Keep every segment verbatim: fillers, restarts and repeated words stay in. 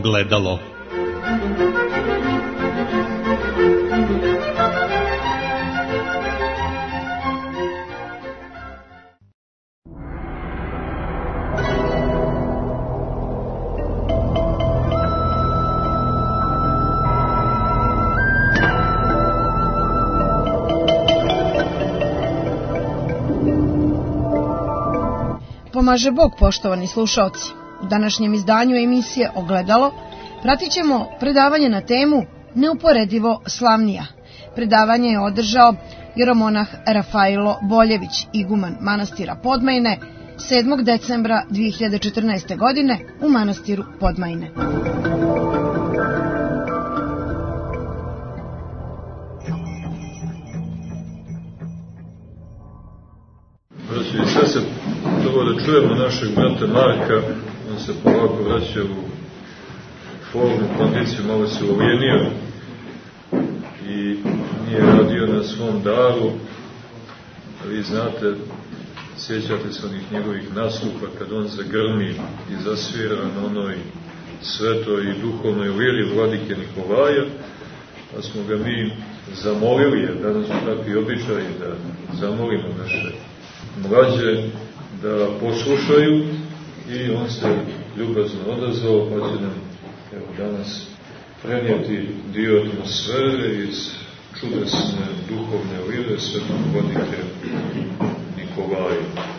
Ogledalo. Pomaže Bog, poštovani slušaoci. U današnjem izdanju emisije Ogledalo pratit ćemo predavanje na temu Neuporedivo slavnija. Predavanje je održao jeromonah Rafailo Boljević, iguman manastira Podmajne, sedmog decembra dve hiljade četrnaeste. godine u manastiru Podmajne. Braći i sestre, prvo da čujemo našeg brata Marka, on se polako vraća u formu, kondiciju, malo se uvijenio i nije radio na svom daru. Vi znate, sjećate se onih njegovih nastupa kad on zagrmi i zasvira na onoj svetoj i duhovnoj liri vladike Nikolaja, pa smo ga mi zamolili, jer danas su takvi običaji da zamolimo naše mlađe da poslušaju, i on se ljubazno odazvao, pa će nam evo danas prenijeti dio atmosfere iz čudesne duhovne lire svetog vladike Nikolaja.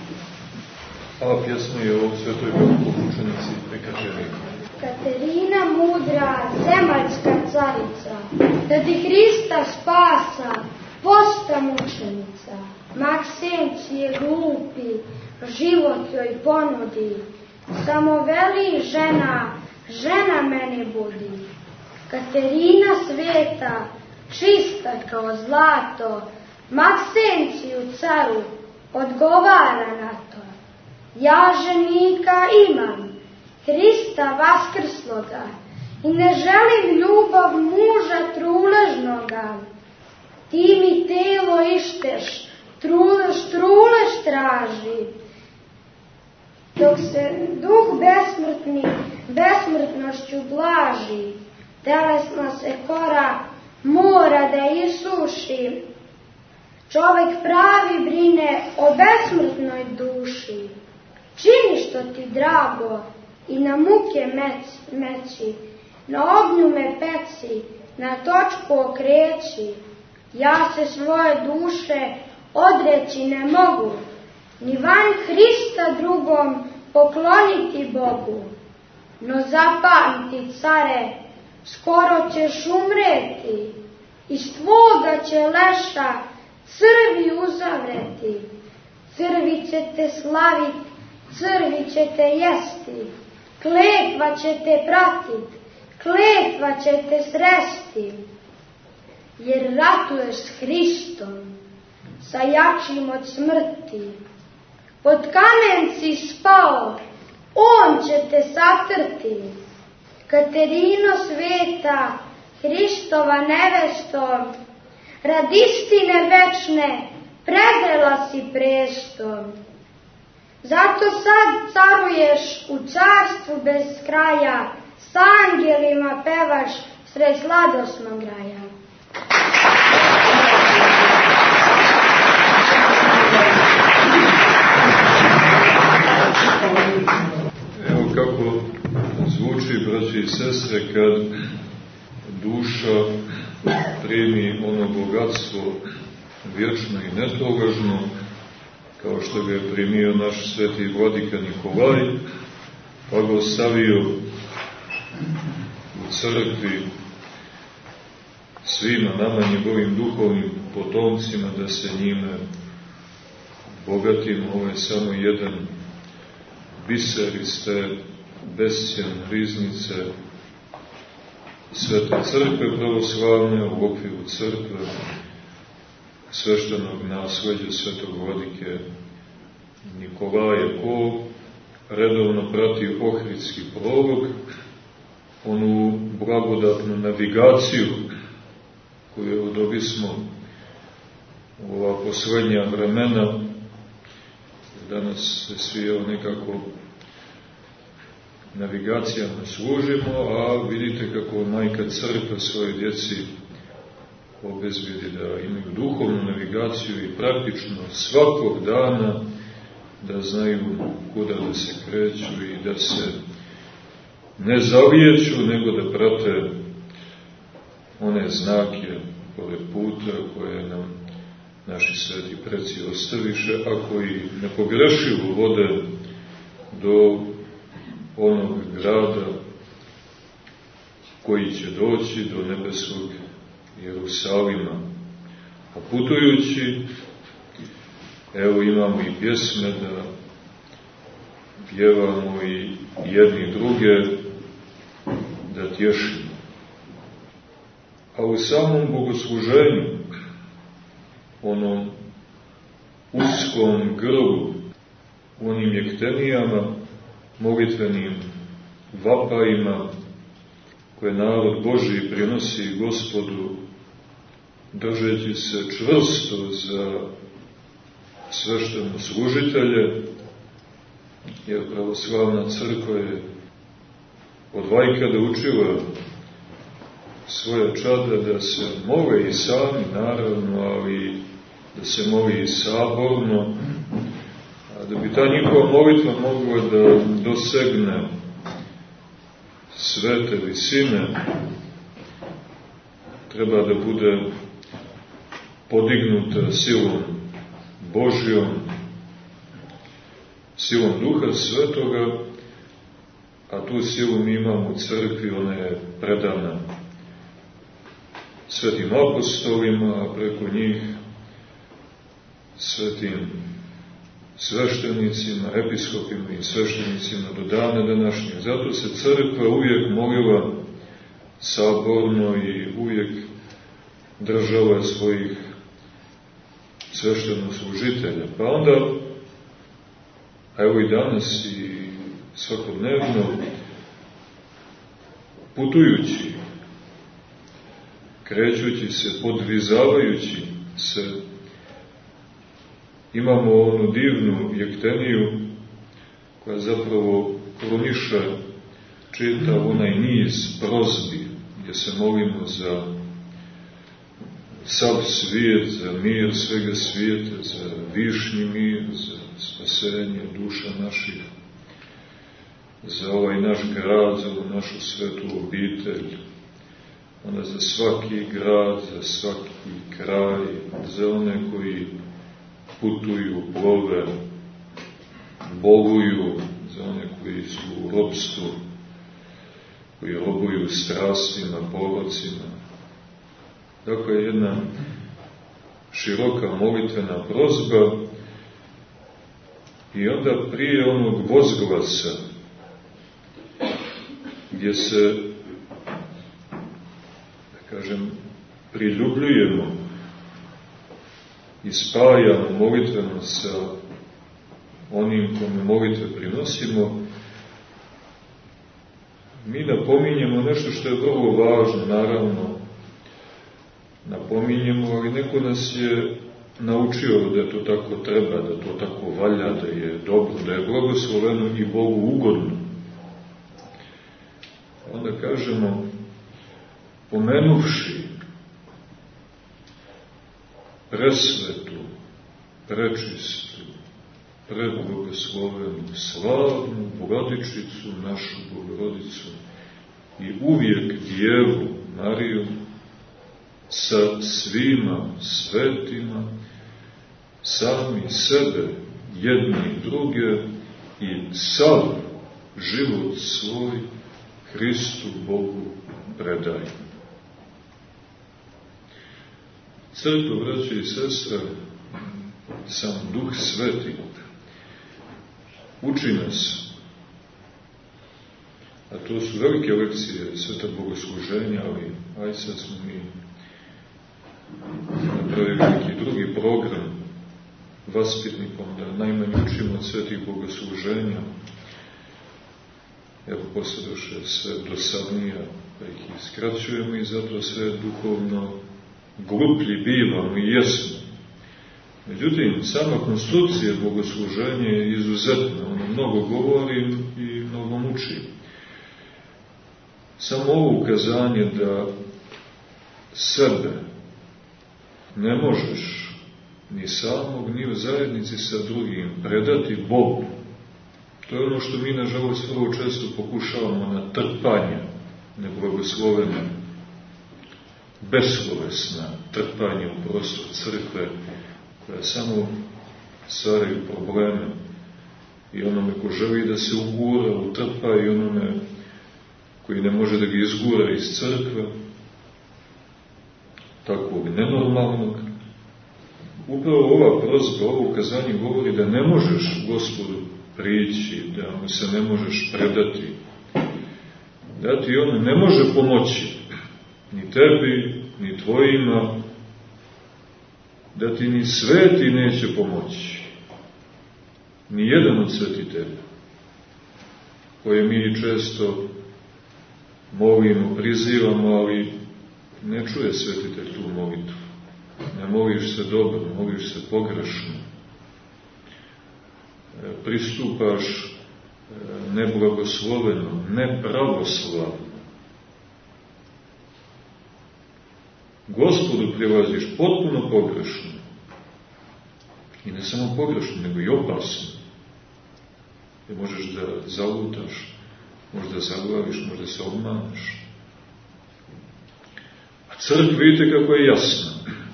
A pjesma je o svetoj velikomučenici Ekaterini. Katerina mudra, zemaljska carica, radi Hrista spasa, posta mučenica. Maksencije glupi, život joj ponudi, samo veli žena, žena mene budi. Katerina sveta, čista kao zlato, Maksenciju caru odgovara na to. Ja ženika imam, Hrista vaskrsloga, i ne želim ljubav muža truležnoga. Ti mi telo išteš, truleš, truleš traži, dok se duh besmrtni besmrtnošću blaži, telesna se kora mora da isuši, čovek pravi brine o besmrtnoj duši. Čini što ti drago i na muke meci, meci, na ognju me peci, na točku okreći. Ja se svoje duše odreći ne mogu, ni van Hrista drugom pokloniti Bogu. No zapamti, care, skoro ćeš umreti, iz tvoga će leša crvi uzavreti. Crvi će te slavit, crvi će te jesti, kletva će te pratit, kletva će te sresti. Jer ratuješ s Hristom, sa jačim od smrti. Pod kamen si spao, on će te satrti. Katerino sveta, Hristova nevesto, rad istine večne predela si prestom. Zato sad caruješ u carstvu bez kraja, s angelima pevaš sred sladosnog raja. Evo kako zvuči, braći i sestre, kad duša primi ono bogatstvo vječno i netrogažno, kao što ga je primio naš sveti vladika Nikolaj, pa ga ostavio u crkvi svima nama, njegovim duhovnim potomcima, da se njime bogatimo. Ovo je samo jedan biser iz te bescjene riznice Svete crkve pravoslavne, u okviru crkve sveštenog nasleđa svetog vladike Nikolaja. Ko redovno prati Ohridski prolog, onu blagodatnu navigaciju koju odobismo u ova poslednja vremena, danas se svi nekako navigacijama služimo, a vidite kako majka crkva svoje djeci obezbedi da imaju duhovnu navigaciju i praktično svakog dana da znaju kuda da se kreću i da se ne zavijeću, nego da prate one znake pored puta koje nam naši sveti preci ostaviše, a koji nepogrešivo vode do onog grada koji će doći do nebeskog Jerusalima. A putujući, evo imamo i pjesme da pjevamo i jedni druge da tješimo. A u samom bogosluženju, onom uskom grlu, u onim jektenijama, molitvenim vapajima koje narod Božji prinosi Gospodu, držeći se čvrsto za svešteno služitelje, jer pravoslavna crkva je od vajkada učila svoje čada da se mole i sami, naravno, ali da se moli i saborno, a da bi ta njihova molitva mogla da dosegne svete visine, treba da bude podignuta silom Božjom, silom Duha Svetoga, a tu silu mi imamo u crkvi, ona je predana svetim apostolima, a preko njih svetim sveštenicima, episkopima i sveštenicima do dana današnjeg. Zato se crkva uvijek molila saborno i uvijek držala svojih sveštenoslужitelja. Pa onda, a evo i danas i svakodnevno, putujući, krećući se, podvizavajući se, imamo onu divnu jekteniju koja zapravo kruniše čitav onaj niz prozbi gdje se molimo za sav svijet, za mir svega svijeta, za višnji mir, za spasenje duša naših, za ovaj naš grad, za ovu našu svetu obitelj, onda za svaki grad, za svaki kraj, za one koji putuju, plove, boluju, za one koji su u ropstvu, koji robuju strastima, porocima. Dakle, jedna široka molitvena prozba i onda prije onog vozglasa gdje se, da kažem, priljubljujemo i spajamo molitveno sa onim kome molitve prinosimo, mi napominjemo nešto što je vrlo važno, naravno, napominjemo, ali neko nas je naučio da to tako treba, da to tako valja, da je dobro, da je blagosloveno i Bogu ugodno. Onda kažemo, pomenuvši presvetu, prečistu, preblagoslovenu, slavnu Bogorodičicu, našu Bogorodicu i uvijek Djevu Mariju, sa svima svetima, sami sebe, jedni i druge i sav život svoj Hristu Bogu predajmo. Crkva, braće i sestre, sam Duh Sveti uči nas, a to su velike lekcije sveta bogosluženja, ali aj sad smo mi napravili neki drugi program vaspitnikom da najmanje učimo od svetih bogosluženja. Evo posledoše sve dosadnija, pa ih iskraćujemo i zato sve duhovno gluplji bivamo i jesmo. Međutim, sama konstrukcija bogosluženja je izuzetna, ona mnogo govori i mnogo muči. Samo ovo ukazanje da sebe ne možeš ni samog, ni u zajednici sa drugim predati Bogu. To je ono što mi, nažalost, vrlo često pokušavamo na trpanje neblagoslovene, beslovesna trpanje u prostor crkve, koja samo stvaraju probleme i onome ko želi da se ugura, utrpa, i onome koji ne može da ga izgura iz crkve, takvog nenormalnog. Upravo ova prozba, ovo ukazanje govori da ne možeš Gospodu prići, da mu se ne možeš predati, da ti on ne može pomoći, ni tebi, ni tvojima, da ti ni sveti neće pomoći, ni jedan od svetitelja, koje mi često molimo, prizivamo, ali ne čuje svetitelj tu molitvu. Ne moliš se dobro, moliš se pogrešno. Pristupaš neblagosloveno, nepravoslavno. Gospodu prilaziš potpuno pogrešno. I ne samo pogrešno, nego i opasno. Jer možeš da zalutaš, možda zaglaviš, možda se obmaneš. A crkva, vidite kako je jasna.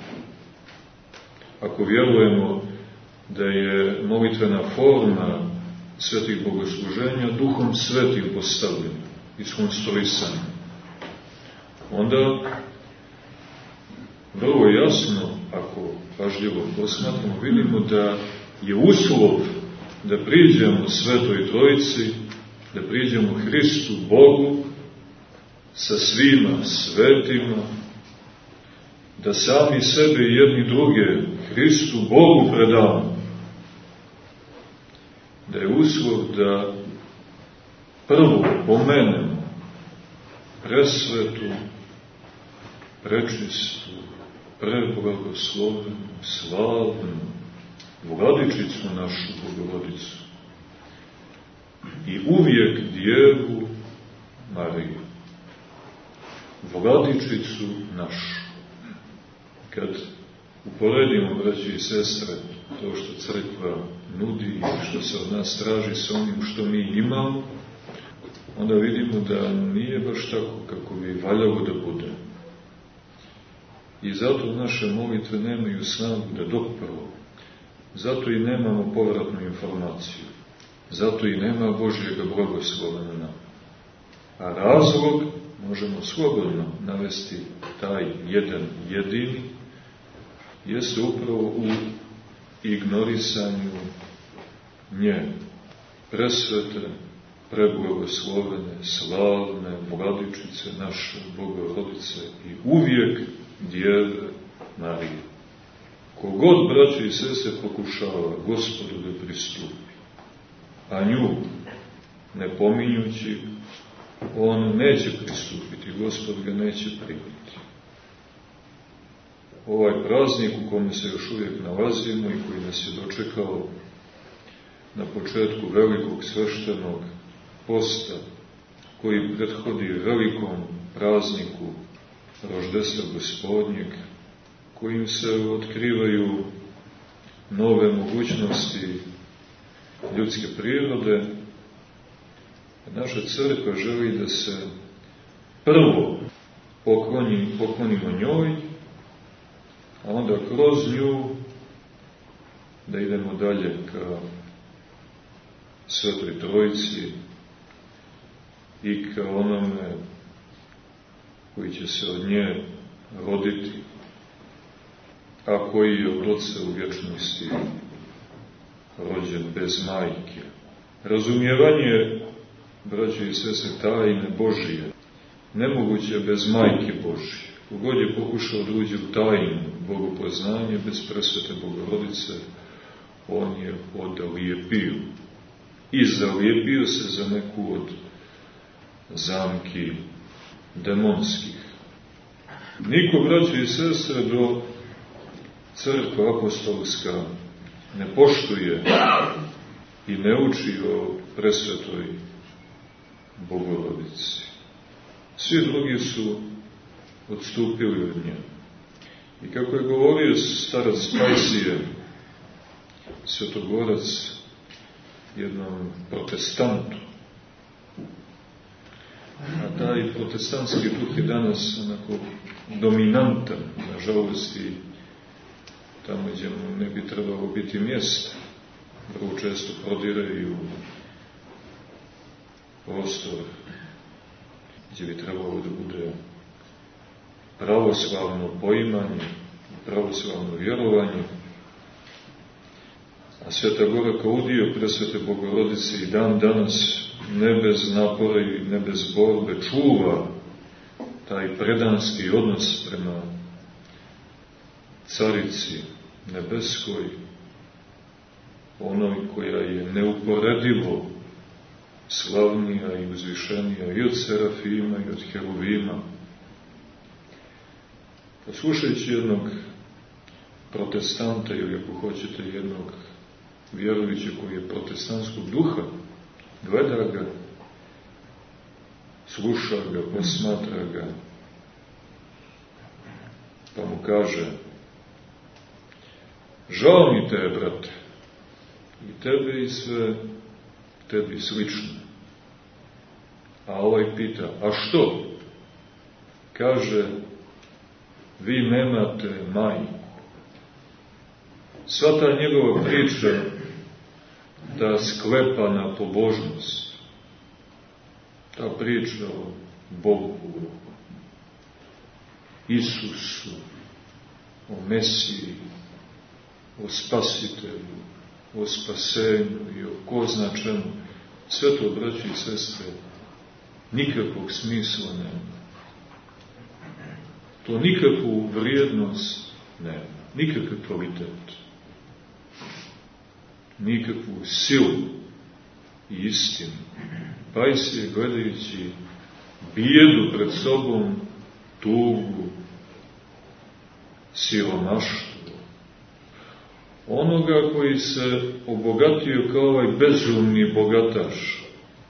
Ako vjerujemo da je molitvena forma svetih bogosluženja Duhom Svetim postavljena i skonstruisana, onda vrlo jasno, ako pažljivo posmatramo, vidimo da je uslov da priđemo Svetoj Trojici, da priđemo Hristu, Bogu, sa svima svetima, da sami sebe i jedni druge Hristu, Bogu predamo, da je uslov da prvo pomenemo presvetu, prečistu, preblagoslovenu, slavnu Vladičicu našu Bogorodicu i uvijek Djevu Mariju, Vladičicu našu. Kad uporedimo, braći i sestre, to što crkva nudi i što se od nas traži sa onim što mi imamo, onda vidimo da nije baš tako kako bi valjalo da bude. I zato naše molitve nemaju snagu da dopru. Zato i nemamo povratnu informaciju. Zato i nema Božjega blagoslova na nama. A razlog možemo slobodno navesti taj jedan jedini, jeste upravo u ignorisanju nje, presvete, preblagoslovene, slavne Vladičice naše Bogorodice i uvijek Djeve Marije. Kogod, braće i sestre, pokušava Gospodu da pristupi, a nju ne pominjući, on neće pristupiti, Gospod ga neće primiti. Ovaj praznik u kome se još uvijek nalazimo i koji nas je dočekao na početku velikog sveštenog posta, koji prethodi velikom prazniku Roždestva Gospodnjeg, kojim se otkrivaju nove mogućnosti ljudske prirode, naša crkva želi da se prvo pokloni, poklonimo njoj, a onda kroz nju da idemo dalje ka Svetoj Trojici i ka onome koji će se od nje roditi, a koji je od Oca u vječnosti rođen bez majke. Razumijevanje, braće i sestre, tajne Božije nemoguće bez majke Božije. Kogod je pokušao da uđe u tajnu bogopoznanje bez presvete Bogorodice, on je odlijepio. I zalijepio se za neku od zamki demonskih. Niko, braće i sestre, do crkva apostolska ne poštuje i ne uči o presvetoj Bogorodici. Svi drugi su odstupili od nje. I kako je govorio starac Pajsije, svetogorac, jednom protestantu, a taj protestantski duh je danas onako dominantan, nažalost, i tamo gdje mu ne bi trebalo biti mjesta, vrlo često prodire i u prostor gdje bi trebalo da bude pravoslavno poimanje, pravoslavno vjerovanje. A Sveta Gora Kaudijo, Presvete Bogorodice, i dan danas ne bez napora i ne bez borbe čuva taj predanski odnos prema Carici nebeskoj, onoj koja je neuporedivo slavnija i uzvišenija i od Serafima i od Heruvima. Poslušajući jednog protestanta, ili ako hoćete jednog vjerovića koji je protestantskog duha, gleda ga, sluša ga, posmatra ga, pa mu kaže: žao mi te, brate, i tebe i sve tebi slično. A ovaj pita: a što? Kaže: vi nemate majku. Sva ta njegova priča da sklepa na pobožnost, ta priča o Bogu, Isusu, o Mesiji, o Spasitelju, o spasenju i o ko zna čemu, sve to, braći i sestre, nikakvog smisla nema. To nikakvu vrijednost nema, nikakav kvalitet, nikakvu silu i istinu. Pajsije, gledajući bijedu pred sobom, tugu, siromaštvo, onoga koji se obogatio kao ovaj bezumni bogataš,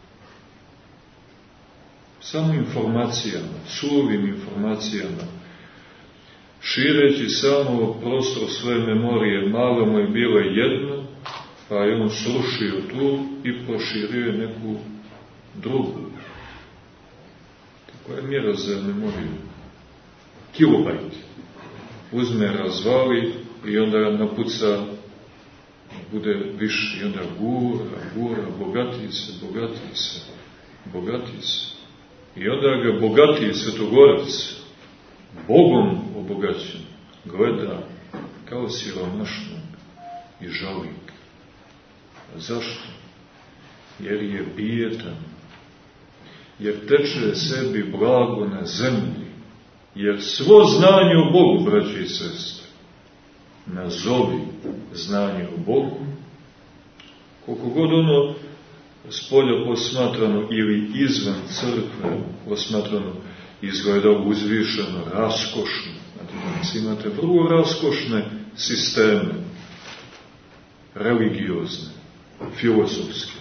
samo informacijama, surovim informacijama, šireći samo prostor svoje memorije. Malo mu je bilo jedno, pa je on srušio tu i proširio neku drugu. Koja je mjera za memoriju? Kilobajt. Uzme, razvali i onda napuca, bude više, i onda gura, gura, bogati se, bogati se, bogati se. I onda ga bogati svetogorac, Bogom obogaćen, gleda kao siromašnog i žali ga. A zašto? Jer je bijedan, jer teče sebi blago na zemlji, jer svo znanje o Bogu, braći i sestre, nazovi znanje o Bogu, koliko god ono spolja posmatrano ili izvan crkve posmatrano izgleda uzvišeno, raskošno. Znači, imate vrlo raskošne sisteme, religiozne, filozofske.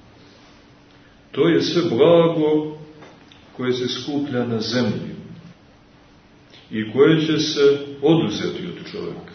To je sve blago koje se skuplja na zemlji i koje će se oduzeti od čovjeka.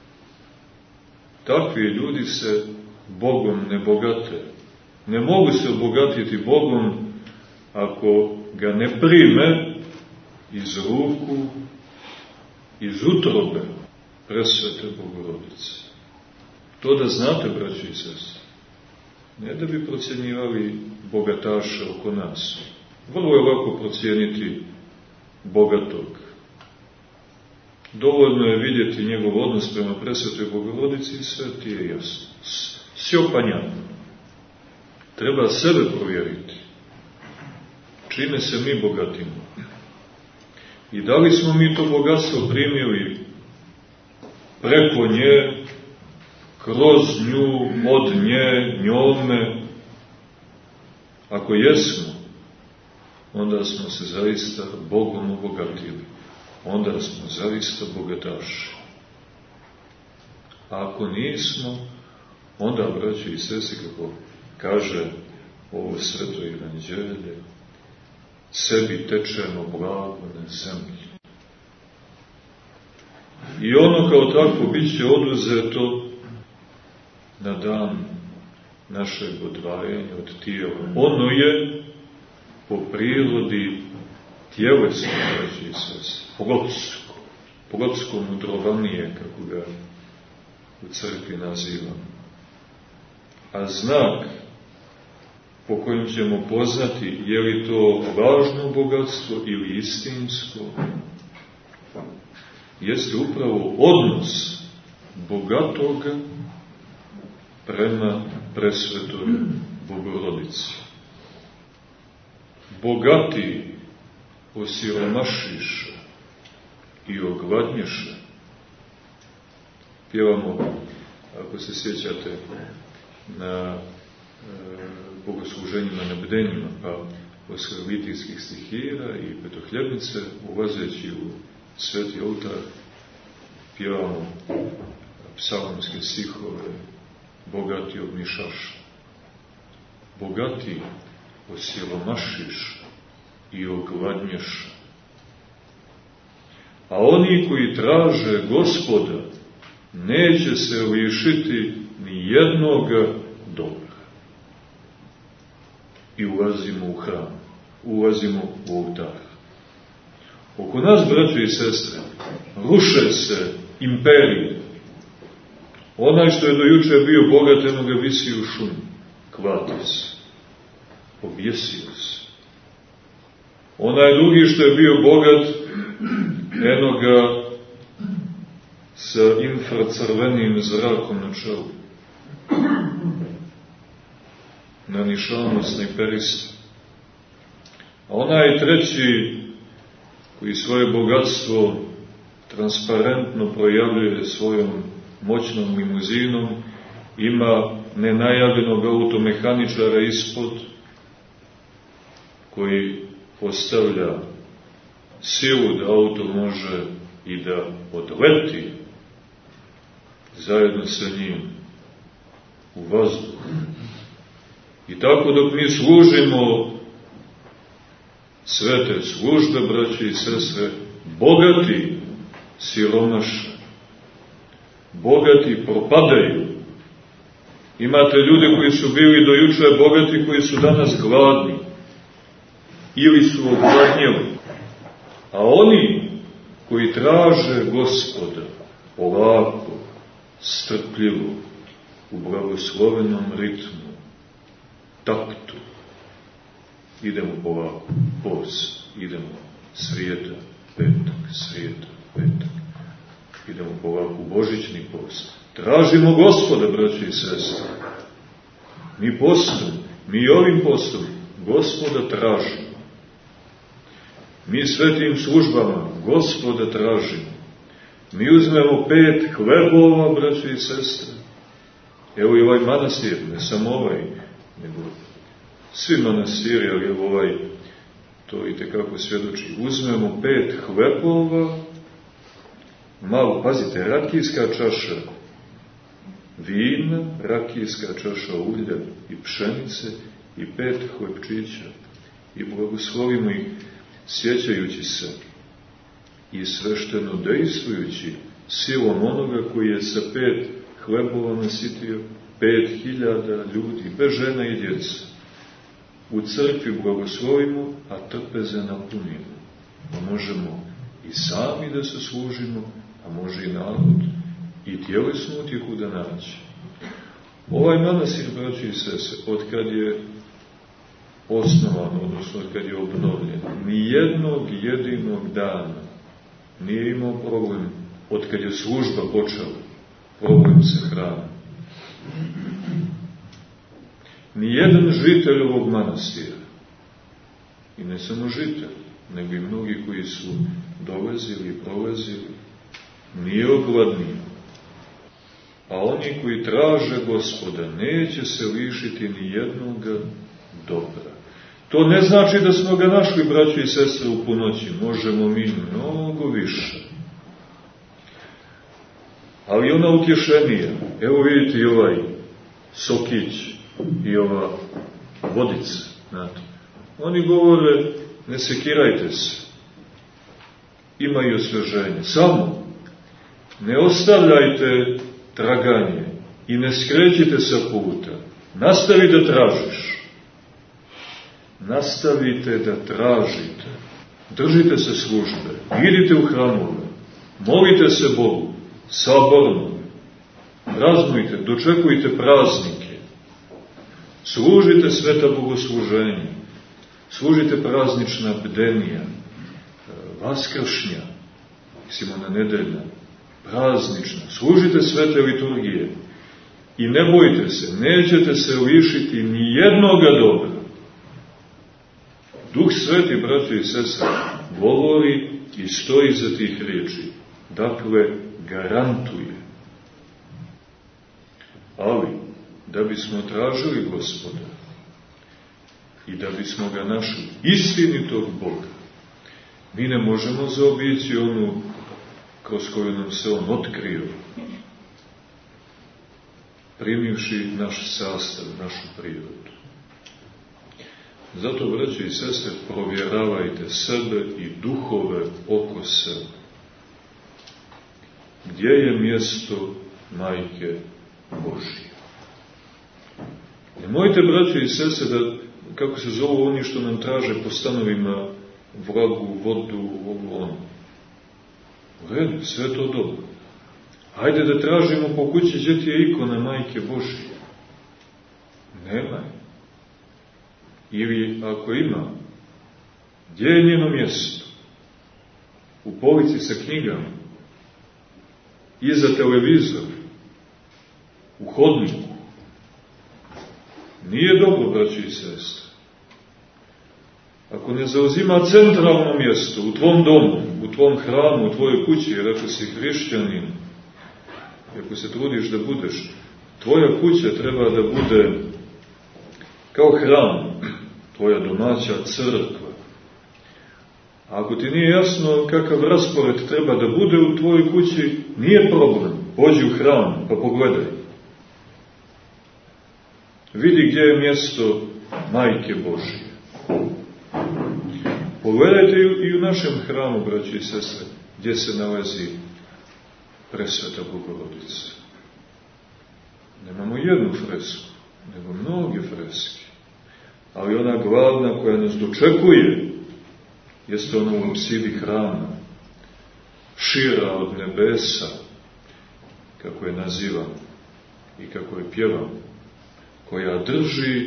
Takvi ljudi se Bogom ne bogate. Ne mogu se obogatiti Bogom ako ga ne prime iz ruku, iz utrobe presvete Bogorodice. To da znate, braći i sestre, ne da bi procjenjivali bogataše oko nas. Vrlo je lako procijeniti bogatog. Dovoljno je vidjeti njegov odnos prema presvetoj Bogorodici i sve ti je jasno. Sjopanjano. Treba sebe provjeriti. Čime se mi bogatimo? I da li smo mi to bogatstvo primili preko nje, kroz nju, od nje, njome? Ako jesmo, onda smo se zaista Bogom obogatili. Onda smo zaista bogataši. A ako nismo, onda, braći i sestri, kako kaže ovo sveto evanđelje, sebi tečemo blago na zemlji. I ono kao takvo bit će oduzeto na dan našeg odvajanja od tijela. Ono je po prirodi tjelesno, braći se, plotsko, plotsko mudrovanije, kako ga u crkvi nazivamo. A znak po kojem ćemo poznati je li to lažno bogatstvo ili istinsko, jeste upravo odnos bogatoga prema presvetoj Bogorodici. Bogati osiromašiše i ogladnješe. Pjevamo, ako se sjećate, na e, bogosluženjima, na bdenjima, pa posle litijskih stihira i petohljebnice, ulazeći u sveti oltar, pjevamo psalmske stihove, bogati ognišaš. Bogati osiromašiš i ogladnješ. A oni koji traže Gospoda neće se lišiti ni jednoga dobra. I ulazimo u hram, ulazimo u oltar. Oko nas, braće i sestre, ruše se imperije. Onaj što je do juče bio bogat, eno ga visi u šumi, kvati se, objesio se. Onaj drugi što je bio bogat, eno ga sa infracrvenim zrakom na čelu. Nanišavamo snajperista. A onaj treći, koji svoje bogatstvo transparentno projavljuje svojom moćnom limuzinom, ima nenajavljenog automehaničara ispod, koji postavlja silu da auto može i da odleti zajedno sa njim u vazduh. I tako dok mi služimo svete službe, braće i sestre, bogati siromaše, bogati propadaju. Imate ljude koji su bili do juče bogati, koji su danas gladni ili su ogladnjeli. A oni koji traže Gospoda polako, strpljivo, u blagoslovenom ritmu, taktu, idemo polako, post, idemo srijeda, petak, srijeda, petak, idemo polako u božićni post. Tražimo Gospoda, braći i sestre. Mi postom, mi ovim postom Gospoda tražimo. Mi svetim službama Gospoda tražimo. Mi uzmemo pet hlebova, braći i sestre. Evo i ovaj manastir, ne samo ovaj, nego svi manastiri, ali evo ovaj, to i tekako svjedoči. Uzmemo pet hlebova, malo, pazite, rakijska čaša vina, rakijska čaša ulja i pšenice i pet hlebčića i blagoslovimo ih, sjećajući se i svešteno dejstvujući silom onoga koji je sa pet hlebova nasitio pet hiljada ljudi, bez žena i djeca. U crkvi blagoslovimo, a trpeze napunimo. Pa možemo i sami da se služimo, a može i narod i tjelesnu utjehu da naći. Ovaj manastir, braći i sese, od kad je osnovan, odnosno od kad je obnovljen, ni jednog jedinog dana nije imao problem, od kad je služba počela, problem sa hranom. Nijedan žitelj ovog manastira, i ne samo žitelj, nego i mnogi koji su dolazili i prolazili, nije ogladnio. A oni koji traže Gospoda neće se lišiti ni jednoga dobra. To ne znači da smo ga našli, braći i sestre, u punoći. Možemo mi mnogo više. Ali ona utješenija. Evo vidite i ovaj sokić i ova vodica. Znate. Oni govore ne sekirajte se. Ima i osveženje. Samo ne ostavljajte traganje i ne skrećite sa puta. Nastavi da tražiš. Nastavite da tražite. Držite se službe. Idite u hramove. Molite se Bogu. Saborno. Praznujte. Dočekujte praznike. Služite sveta bogosluženja. Služite praznična bdenija. Vaskršnja. Simona nedeljna. Praznična. Služite svete liturgije. I ne bojte se. Nećete se lišiti ni jednoga dobra. Duh Sveti, braćo i sestre, govori i stoji za tih riječi. Dakle, garantuje. Ali, da bismo tražili Gospoda i da bismo ga našli istinitog Boga, mi ne možemo zaobići onu kroz koju nam se on otkrio, primivši naš sastav, našu prirodu. Zato, braće i sestre, provjeravajte sebe i duhove oko sebe. Gdje je mjesto Majke Božije? Nemojte, braće i sestre, da, kako se zovu oni što nam traže po stanovima vlagu, vodu, ovo, ono. U redu, sve to dobro. Hajde da tražimo po kući gdje ti je ikona Majke Božije. Nema je. Ili, ako ima, gdje je njeno mjesto? U polici sa knjigama, iza televizora, u hodniku. Nije dobro, braći i sestre. Ako ne zauzima centralno mjesto u tvom domu, u tvom hramu, u tvojoj kući, jer ako si hrišćanin, i ako se trudiš da budeš, tvoja kuća treba da bude kao hram, tvoja domaća crkva. A ako ti nije jasno kakav raspored treba da bude u tvojoj kući, nije problem. Pođi u hram pa pogledaj. Vidi gdje je mjesto Majke Božije. Pogledajte i u našem hramu, braći i sestre, gdje se nalazi presveta Bogorodica. Nemamo jednu fresku, nego mnoge freske. Ali ona glavna koja nas dočekuje, jeste ona u apsidi hrama, šira od nebesa, kako je nazivam i kako je pjevam, koja drži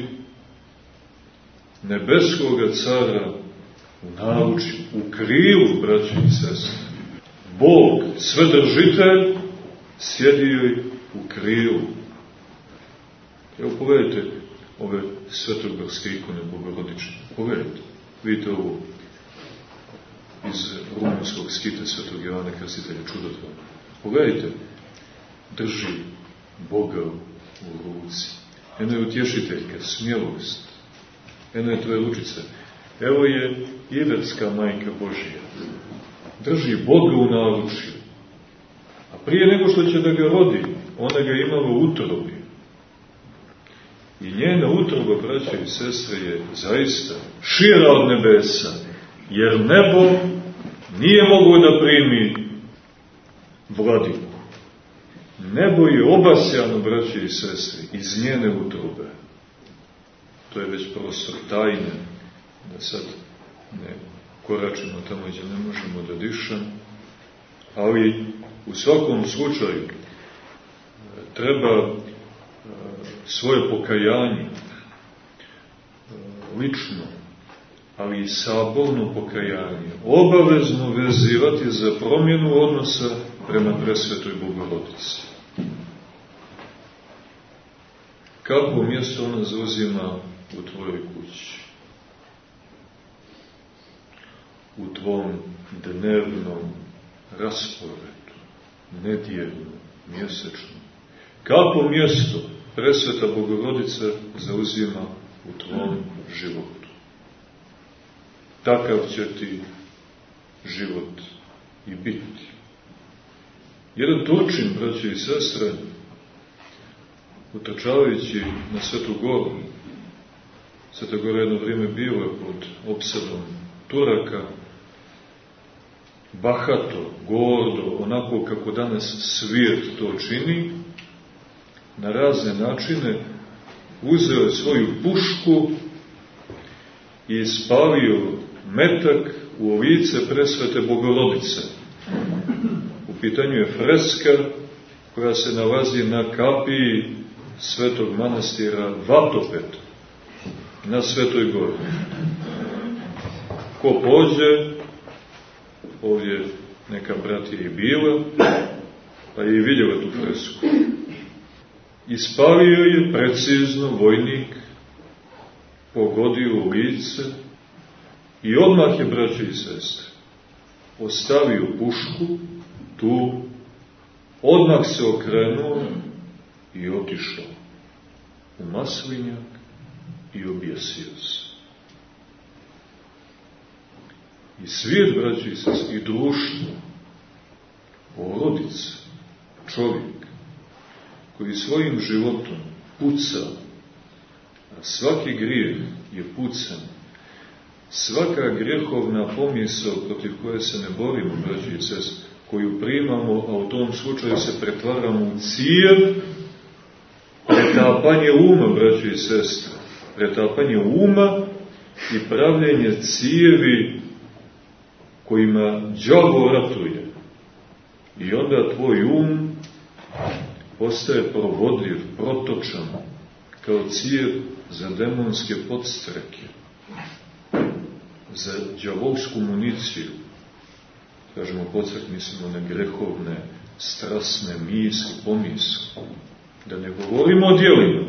nebeskoga cara u naručju, u krilu, braći i sestre. Bog, svedržitelj, sjedi joj u krilu. Evo, pogledajte ove svetogorske ikone bogorodične. Pogledajte, vidite ovo iz rumunskog skita svetog Jovana Krstitelja, čudotvorno. Pogledajte, drži Boga u ruci. Eno je utješiteljka, smjelost. Eno je tvoje ručice. Evo je Ivetska Majka Božija. Drži Boga u naručju. A prije nego što će da ga rodi, ona ga imala u utrobi. I njena utroba, braće i sestre, je zaista šira od nebesa, jer nebo nije moglo da primi vladiku. Nebo je obasjano, braće i sestre, iz njene utrobe. To je već prostor tajne, da sad ne koračimo tamo gdje ne možemo da dišem, ali u svakom slučaju treba svoje pokajanje, lično, ali i saborno pokajanje, obavezno vezivati za promjenu odnosa prema presvetoj Bogorodici. Kako mjesto ona zauzima u tvojoj kući? U tvom dnevnom rasporedu, nedjeljnom, mjesečnom. Kako mjesto presveta Bogorodica zauzima u tvom životu? Takav će ti život i biti. Jedan Turčin, braće i sestre, utrčavajući na Svetu Goru, Sveta Gora jedno vrijeme bila pod opsadom Turaka, bahato, gordo, onako kako danas svijet to čini, na razne načine uzeo je svoju pušku i ispalio metak u lice presvete Bogorodice. U pitanju je freska koja se nalazi na kapiji svetog manastira Vatopet na Svetoj gori. Ko pođe, ovdje neka bratija i bila, pa je i vidjela tu fresku. Ispalio je precizno vojnik, pogodio u lice i odmah je, braće i sestre, ostavio pušku tu, odmah se okrenuo i otišao u Maslinjak i objesio se. I svijet, braće i sestre, i društvo, porodica, čovjek, koji svojim životom puca, a svaki grijeh je pucan, svaka grijehovna pomisao protiv koje se ne borimo, braće i sestre, koju primamo, a u tom slučaju se pretvaramo u cijev, pretapanje uma, braće i sestre, pretapanje uma i pravljenje cijevi kojima đavo ratuje. I onda tvoj um postaje provodljiv, protočan, kao cijev za demonske podstreke, za đavolsku municiju. Kažemo, podstrek, mislimo na grehovne, strasne misli, pomisli. Da ne govorimo o djelima.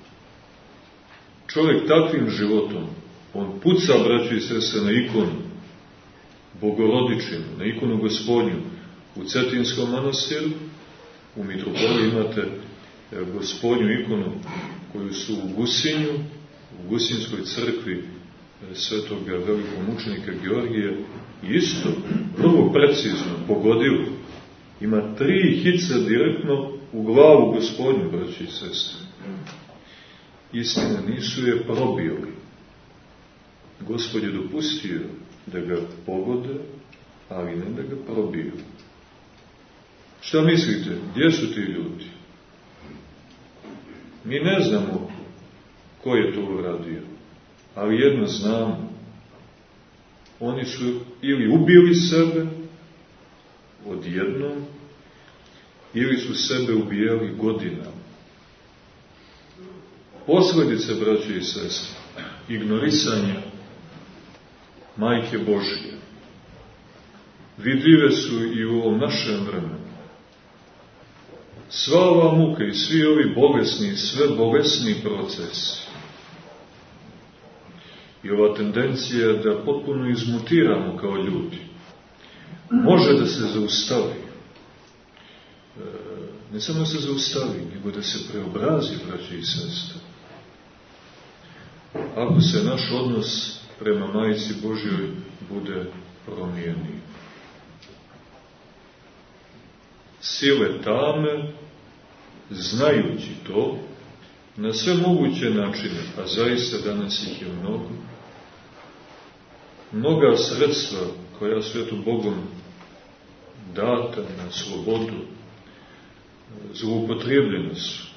Čovjek takvim životom, on puca, braći i sestre, na ikonu Bogorodičinu, na ikonu Gospodnju. U Cetinskom manastiru, u Mitropoliji imate Gospodnju ikonu koju su u Gusinju, u Gusinskoj crkvi svetog velikog mučenika Georgija, isto, vrlo precizno, pogodilo. Ima tri hice direktno u glavu Gospodnju, braći i sestre. Istina, nisu je probili. Gospod je dopustio da ga pogode, ali ne da ga probiju. Šta mislite? Gdje su ti ljudi? Mi ne znamo ko je to uradio, ali jedno znamo. Oni su ili ubili sebe odjednom, ili su sebe ubijali godinama. Posljedice, braće i sestre, ignorisanja Majke Božije vidljive su i u ovom našem vremenu. Sva ova muka i svi ovi bolesni, sve bolesni procesi i ova tendencija da potpuno izmutiramo kao ljudi može da se zaustavi. Ne samo da se zaustavi, nego da se preobrazi, braće i sestre. Ako se naš odnos prema Majici Božjoj bude promijenio. Sile tame, znajući to, na sve moguće načine, a zaista danas ih je mnogo, mnoga sredstva koja su eto Bogom data na slobodu, zloupotrijebljene su.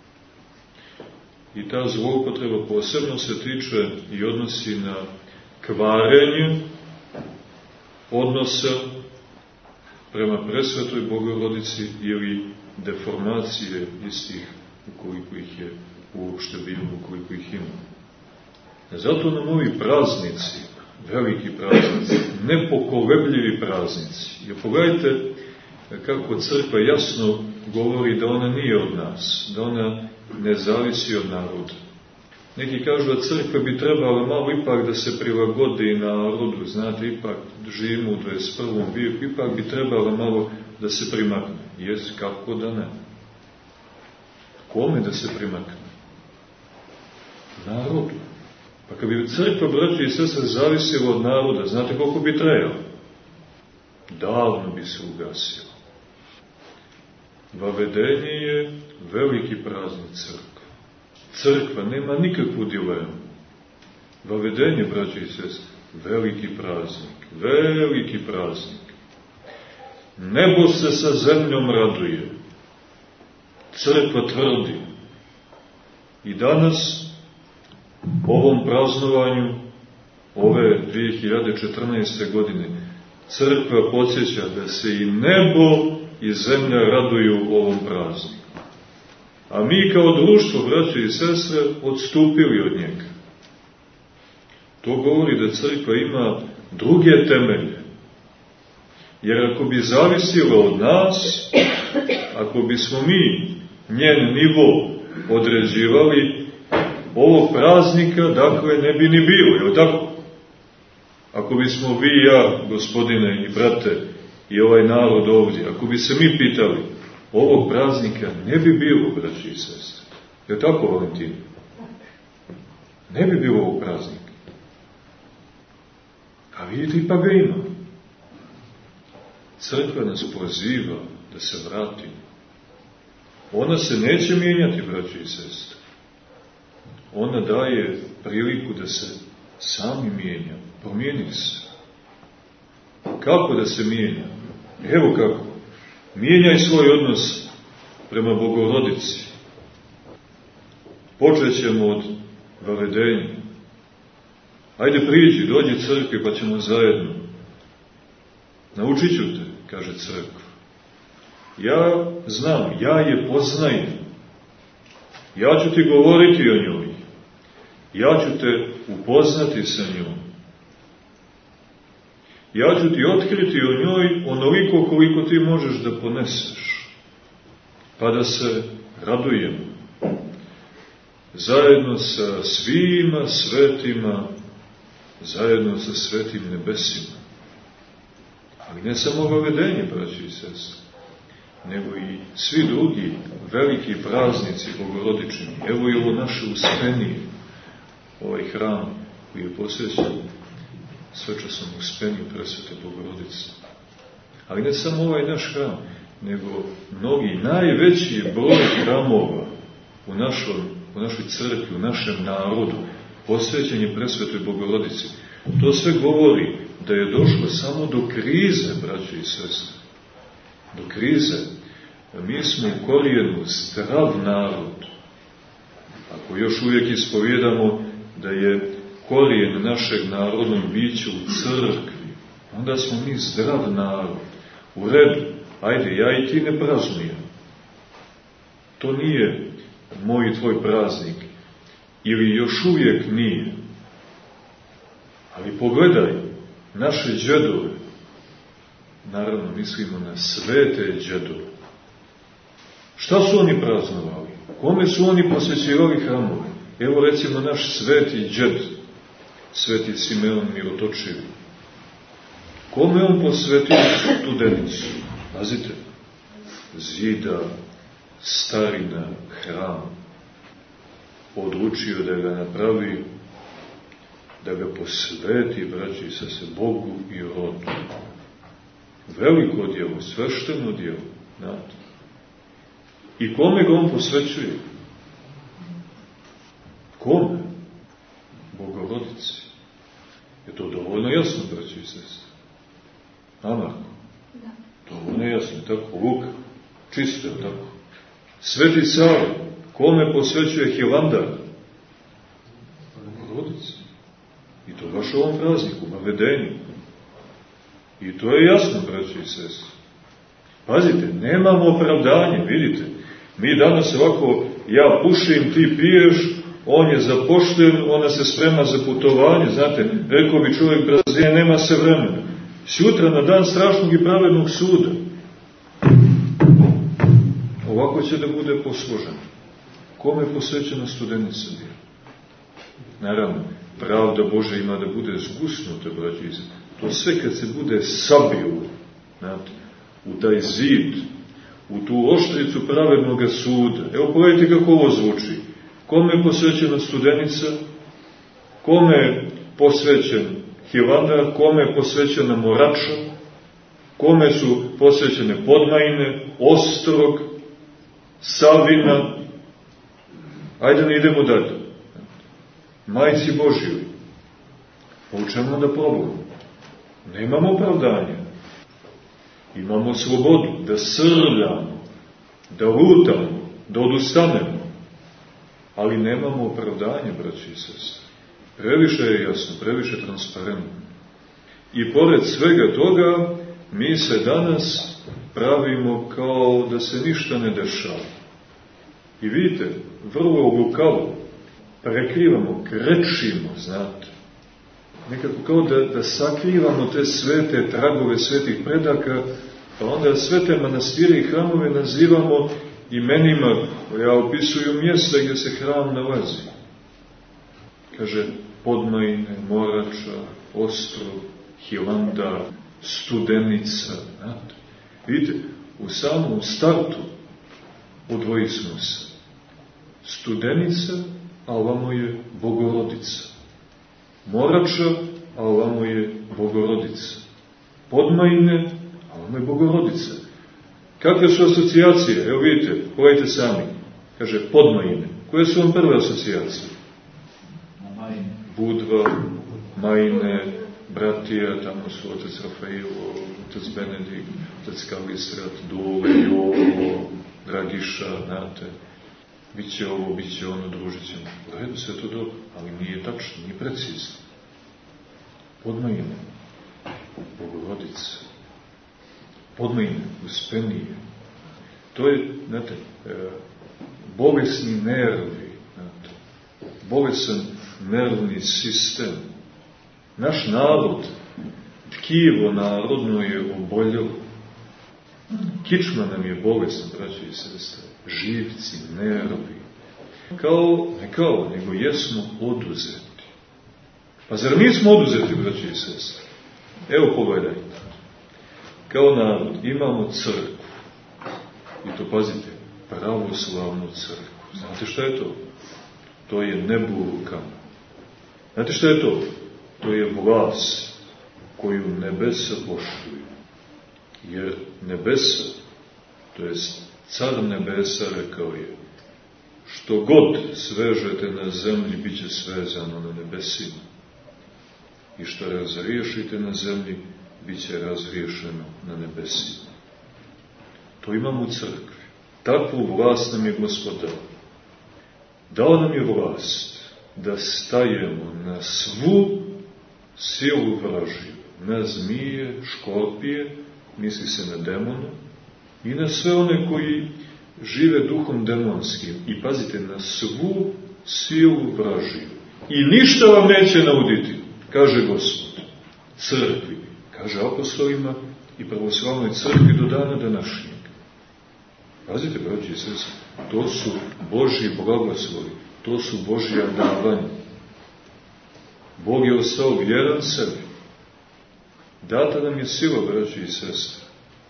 I ta zloupotreba posebno se tiče i odnosi na kvarenje odnosa prema presvetoj Bogorodici ili deformacije istih, ukoliko ih je uopšte bilo, ukoliko ih ima. Zato nam ovi praznici, veliki praznici, nepokolebljivi praznici. Jer pogledajte kako crkva jasno govori da ona nije od nas, da ona ne zavisi od naroda. Neki kažu da crkva bi trebala malo ipak da se prilagodi narodu, znate, ipak živimo u dvadeset prvom vijeku, ipak bi trebala malo da se primakne. Jes, kako da ne? Kome da se primakne? Narodu. Pa kad bi crkva, braći i sestre, zavisila od naroda, znate koliko bi trajalo? Davno bi se ugasilo. Vavedenje je veliki praznik crkve. Crkva nema nikakvu dilemu. Vavedenje, braći i sestre, veliki praznik, veliki praznik. Nebo se sa zemljom raduje, crkva tvrdi. I danas, ovom praznovanju, ove dvije hiljade četrnaeste. godine, crkva podsjeća da se i nebo i zemlja raduju ovom prazniku. A mi kao društvo, braće i sestre, odstupili od njega. To govori da crkva ima druge temelje. Jer ako bi zavisila od nas, ako bismo mi njen nivo određivali, ovog praznika, dakle, ne bi ni bilo, je tako? Ako bismo vi i ja, gospodine i brate, i ovaj narod ovdje, ako bi se mi pitali, ovog praznika ne bi bilo, braći i sestre. Je tako, Valentina? Ne bi bilo ovog praznika. A vidite, ipak ga ima. Crkva nas poziva da se vratimo. Ona se neće mijenjati, braći i sestre. Ona daje priliku da se sami mijenja. Promijeni se. Kako da se mijenja? Evo kako. Mijenjaj svoj odnos prema Bogorodici. Počet ćemo od vavedenja. Ajde priđi, dođi crkvi pa ćemo zajedno. Naučit ću te, kaže crkva. Ja znam, ja je poznajem. Ja ću ti govoriti o njoj. Ja ću te upoznati sa njom. Ja ću ti otkriti o njoj onoliko koliko ti možeš da poneseš. Pa da se radujemo. Zajedno sa svima svetima, zajedno sa svetim nebesima. Ali ne samo vavedenje, braći i sestre, nego i svi drugi veliki praznici bogorodični. Evo i ovo naše Uspenije, ovaj hram koji je posvećen svečasnom Uspeniju presvete Bogorodice. Ali ne samo ovaj naš hram, nego mnogi, najveći broj hramova u, našom, u našoj crkvi, u našem narodu, posvećen je presvetoj Bogorodici. To sve govori da je došlo samo do krize, braće i sestre. Do krize. Mi smo u korijenu zdrav narod. Ako još uvijek ispovjedamo da je korijen našeg narodnog bića u crkvi, onda smo mi zdrav narod. U redu, ajde, ja i ti ne praznujem. To nije moj i tvoj praznik. Ili još uvijek nije. Ali pogledaj, naše đedove, naravno mislimo na svete đedove. Šta su oni praznovali? Kome su oni posvećivali hramove? Evo recimo naš sveti đed, sveti Simeon Mirotočivi. Kome on posvetio Studenicu? Pazite, zida, starina, hram. Odlučio da ga napravi, da ga posveti, braći, sa se Bogu i rodu. Veliko djelo, svešteno djelo, znate. I kome ga on posvećuje? Kome? Bogorodici. Je to dovoljno jasno, braći i sestre? A, Marko? Da. Dovoljno jasno, tako? Luka? Čisto, tako? Sveti Sava, kome posvećuje Hilandar? Bogorodici. I to baš u ovom prazniku, vavedenju. I to je jasno, braći i sestre. Pazite, nemamo opravdanje, vidite. Mi danas ovako, ja pušim, ti piješ, on je zapošten, ona se sprema za putovanje, znate, rekao bi čovjek braziljan, nema se vremena. Sutra na dan strašnog i pravednog suda. Ovako će da bude posluženo. Kome je posvećena Studenica bila? Naravno, pravda Božja ima da bude zgusnuta, braći. To sve kad se bude sabilo, znate, u taj zid, u tu oštricu pravednog suda. Evo, pogledajte kako ovo zvuči. Kome je posvećena Studenica? Kome je posvećen Hilandar? Kome je posvećena Morača? Kome su posvećene Podmajine, Ostrog, Savina? Ajde ne idemo dalje. Majci Božjoj. Pa u čemu onda problem? Nemamo opravdanja. Imamo slobodu da srljamo, da lutamo, da odustanemo. Ali nemamo opravdanje, braći i sestre. Previše je jasno, previše transparentno. I pored svega toga, mi se danas pravimo kao da se ništa ne dešava. I vidite, vrlo lukavo prekrivamo, krečimo, znate. Nekako kao da, da sakrivamo te svete tragove svetih predaka, pa onda sve te manastire i hramove nazivamo imenima koja opisuju mjesta gdje se hram nalazi. Kaže, Podmajine, Morača, Ostrog, Hilandar, Studenica, znate. Vidite, u samom startu odvoji smo se. Studenica, a ovamo je Bogorodica. Morača, a ovamo je Bogorodica. Podmajine, a ovamo je Bogorodica. Kakve su asocijacije? Evo vidite, pogledajte sami. Kaže, Podmajine. Koje su vam prve asocijacije? Budva, Majine, Bratija, tamo su otec Rafailo, otec Benedikt, otec Kalisrat, Dule, Jovo, Dragiša, znate. Biće ovo, biće ono, družit ćemo. U redu, sve to dobro, ali nije tačno, nije precizno. Podmajine, Bogorodice. Podmajine, Uspenije. To je, znate, bolesni nervi, znate, bolesan nervni sistem. Naš narod, tkivo narodno je oboljelo. Kičma nam je bolesna, braći i sestre, živci, nervi. Kao, ne kao, nego jesmo oduzeti. Pa zar nismo oduzeti, braći i sestre? Evo pogledajte. Kao narod imamo crkvu. I to, pazite, pravoslavnu crkvu. Znate šta je to? To je nebulkano. Znate šta je to? To je vlast koju nebesa poštuju. Jer nebesa, to je car nebesa, rekao je, što god svežete na zemlji, bit će svezano na nebesima. I što razriješite na zemlji, bit će razriješeno na nebesima. To imamo u crkvi. Takvu vlast nam je Gospod dao. Dao nam je vlast da stajemo na svu silu vražiju, na zmije, škorpije, misli se na demone, i na sve one koji žive duhom demonskim. I pazite, na svu silu vražiju. I ništa vam neće nauditi, kaže Gospod, crkvi, kaže apostolima i pravoslavnoj crkvi do dana današnjeg. Pazite, braći i sestre, to su Božji blagoslovi, to su Božja davanja. Bog je ostao vjeran sebi. Data nam je sila, braći i sestre,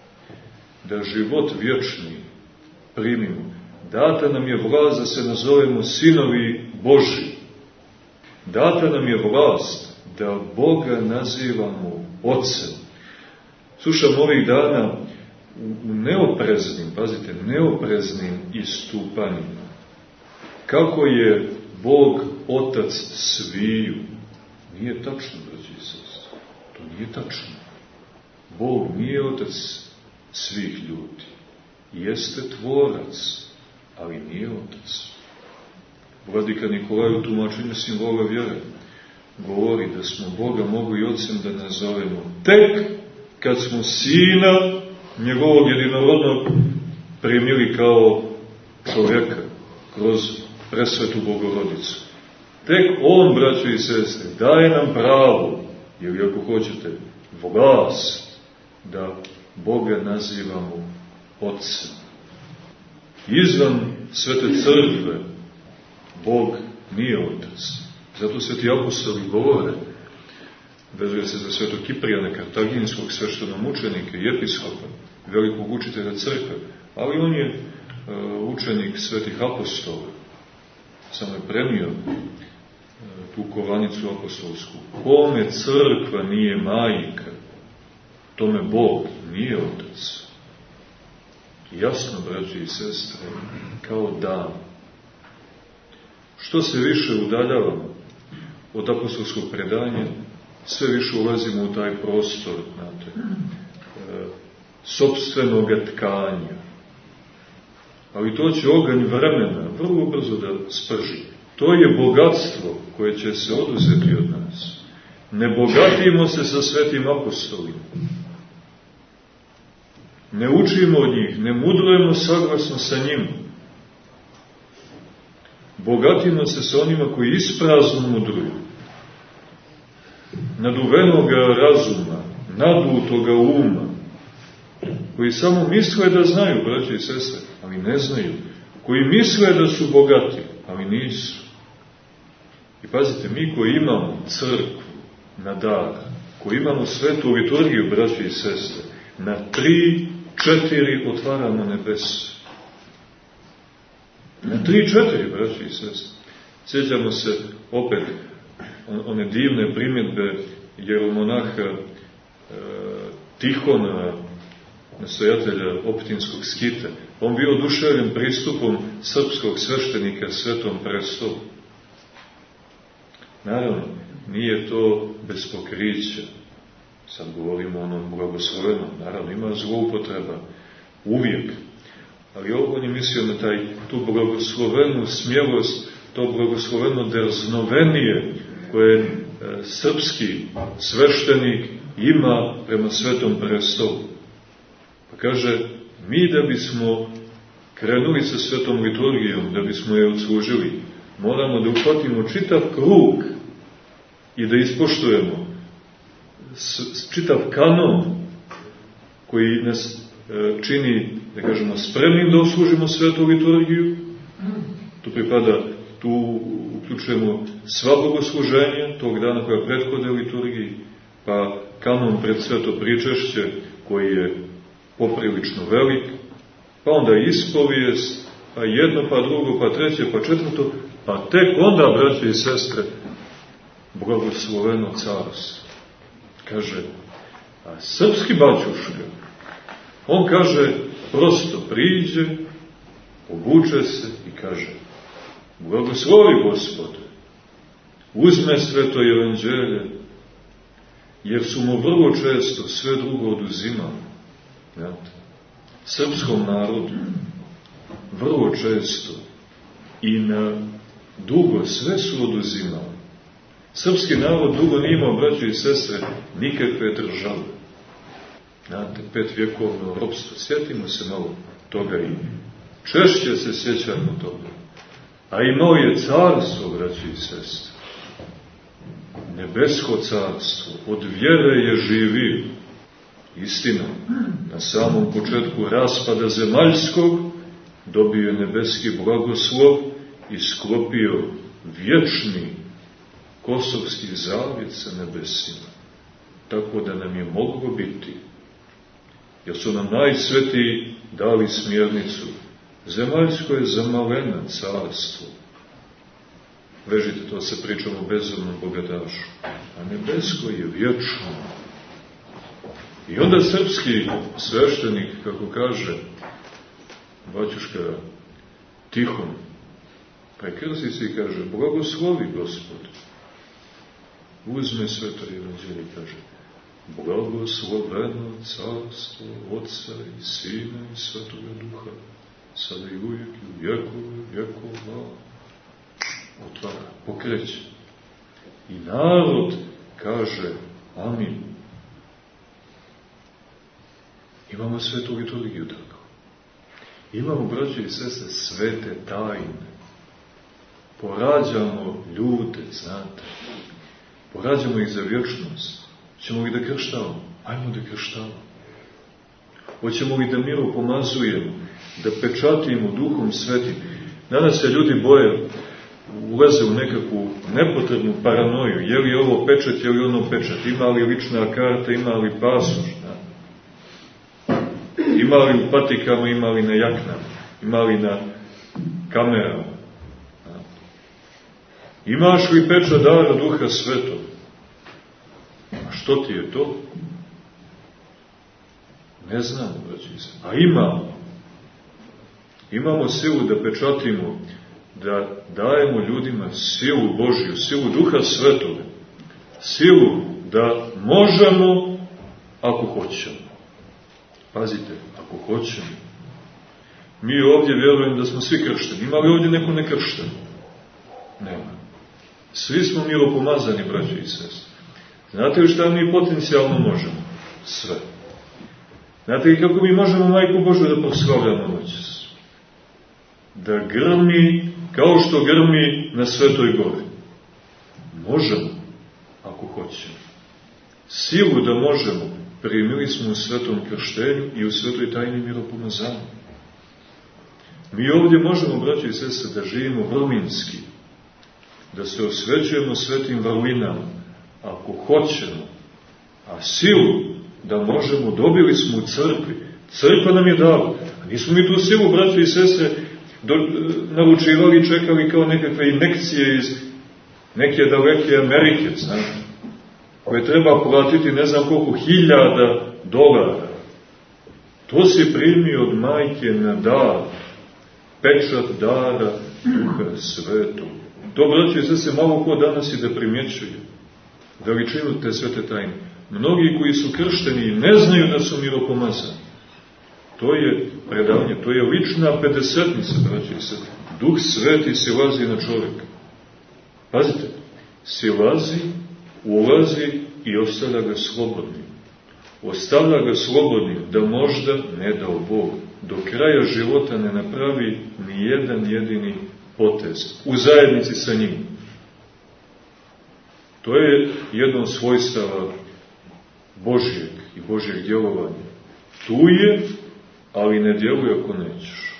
da život vječni primimo. Data nam je vlast da se nazovemo sinovi Božji. Data nam je vlast da Boga nazivamo Otcem. Slušam ovih dana u neopreznim, pazite, neopreznim istupanjima. Kako je Bog Otac sviju. Nije tačno, braći i sestre. To nije tačno. Bog nije Otac svih ljudi. Jeste tvorac, ali nije Otac. Vladika Nikolaj u tumačenju simbola vjere govori da smo Boga mogli Otcem da nazovemo tek kad smo Sina njegovog jedinorodnog primili kao čovjeka kroz presvetu Bogorodicu. Tek On, braćo i sestre, daje nam pravo, ili ako hoćete, vlast da Boga nazivamo Otcem. Izvan svete crkve Bog nije Otac. Zato sveti apostoli govore, vezuje se za svetog Kiprijana Kartaginskog, sveštenomučenika i episkopa, velikog učitelja crkve, ali on je uh, učenik svetih apostola, samo je premio uh, tu kovanicu apostolsku. Kome crkva nije majka, tome Bog nije Otac. Jasno, braći i sestre, kao dan. Što se više udaljavamo od apostolskog predanja, sve više ulazimo u taj prostor, znate, e, sopstvenog tkanja. Ali to će oganj vremena vrlo brzo da sprži. To je bogatstvo koje će se oduzeti od nas. Ne bogatimo se sa svetim apostolima. Ne učimo od njih, ne mudrujemo saglasno sa njima. Bogatimo se sa onima koji isprazno mudruju. Naduvenoga razuma, nadutoga uma, koji samo misle da znaju, braće i sestre, ali ne znaju. Koji misle da su bogati, ali nisu. I pazite, mi koji imamo crkvu na dar, koji imamo svetu liturgiju, braće i sestre, na tri, četiri otvaramo nebesu. Na tri, četiri, braće i sestre. Sjećamo se opet one divne primjedbe jeromonaha e, Tihona, nastojatelja Optinskog skita. On bio oduševljen pristupom srpskog sveštenika Svetom prestolu. Naravno, nije to bez pokrića. Sad govorimo o onom blagoslovenom. Naravno, ima zloupotreba. Uvijek. Ali on je mislio na taj, tu blagoslovenu smjelost, to blagosloveno drznovenije koje e, srpski sveštenik ima prema Svetom prestolu. Pa kaže, mi da bismo krenuli sa svetom liturgijom, da bismo je odslužili, moramo da uhvatimo čitav krug i da ispoštujemo s, čitav kanon koji nas e, čini, da kažemo, spremnim da oslužimo svetu liturgiju. Tu pripada, tu uključujemo sva bogosluženja tog dana koja prethode liturgiji, pa kanon pred sveto pričešće koji je poprilično velik, pa onda ispovijest, pa jedno, pa drugo, pa treće, pa četvrto, pa tek onda, braće i sestre, blagosloveno carstvo. Kaže, a srpski baćuška, on kaže, prosto priđe, obuče se i kaže, blagoslovi Gospode, uzme sveto evanđelje, jer su mu vrlo često sve drugo oduzimali. Znate, srpskom narodu vrlo često i na dugo sve su oduzimali. Srpski narod dugo nije imao, braće i sestre, nikakve države. Znate, pet vjekovno ropstvo. Sjetimo se malo toga i češće se sjećamo toga. A imao je carstvo, braće i sestre. Nebesko carstvo. Od vjere je živio. Istina, na samom početku raspada zemaljskog dobio je nebeski blagoslov i sklopio vječni kosovski zavjet sa nebesima. Tako da nam je moglo biti, jer su nam najsvetiji dali smjernicu. Zemaljsko je zamalena carstvo. Vežite to se pričamo o bezumnom bogatašu. A nebesko je vječno. I onda srpski sveštenik, kako kaže baćuška Tihon, prekrsti se i kaže, blagoslovi Gospod. Uzme sveto evanđelje i kaže, blagosloveno carstvo Otca i Sina i Svetoga Duha, sada i uvijek i u vjekove vjekova. Otvara, pokreće. I narod kaže, amin. Imamo svetu liturgiju tako. Imamo, braće i sestre, svete tajne. Porađamo ljude, znate. Porađamo ih za vječnost. Hoćemo li da krštavamo? Ajmo da krštavamo. Hoćemo li da miru pomazujemo? Da pečatimo Duhom Svetim? Danas se ljudi boje, ulaze u nekakvu nepotrebnu paranoju. Je li ovo pečat, je li ono pečat? Ima li lična karta, ima li pasoš? Ima li u patikama, ima li na jaknama, ima li na kamerama. Imaš li pečat dara Duha Svetog? A što ti je to? Ne znamo, braći se. A imamo. Imamo silu da pečatimo, da dajemo ljudima silu Božju, silu Duha Svetog, silu da možemo ako hoćemo. Pazite, ako hoćemo. Mi ovdje vjerujem da smo svi kršteni. Ima li ovdje neko nekršten? Nema. Svi smo miropomazani, braći i sestre. Znate li šta mi potencijalno možemo? Sve. Znate li kako mi možemo Majku Božju da proslavljamo noćas? Da grmi kao što grmi na Svetoj gori. Možemo, ako hoćemo. Silu da možemo primili smo u svetom krštenju i u svetoj tajni miropomazanja. Mi ovdje možemo, braći i sestre, da živimo vrlinski, da se osvećujemo svetim vrlinama, ako hoćemo, a silu da možemo, dobili smo u crkvi. Crkva nam je dala. A nismo mi tu silu, braći i sestre, do, naručivali i čekali kao nekakve injekcije iz neke daleke Amerike, znate, koje treba platiti ne znam koliko hiljada dolara. To si primio od Majke na dar, pečat dara Duha Svetog. To, braći i sestre, malo ko danas i da primjećuje veličinu te svete tajne. Mnogi koji su kršteni ne znaju da su miropomazani. To je predavanje, to je lična pedesetnica, braći i sestre. Duh Sveti silazi na čovjeka. Pazite, silazi, ulazi i ostavlja ga slobodnim. Ostavlja ga slobodnim da možda, ne dao Bog, do kraja života ne napravi ni jedan jedini potez u zajednici sa njim. To je jedno svojstava Božjeg i Božjeg djelovanja. Tu je, ali ne djeluje ako nećeš.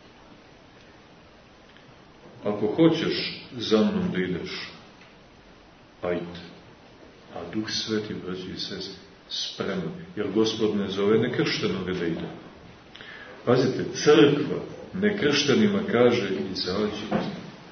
Ako hoćeš za mnom da ideš, ajde. A Duh Sveti, braći i sestri, spreman. Jer Gospod ne zove nekrštenoga da ide. Pazite, crkva nekrštenima kaže izađite.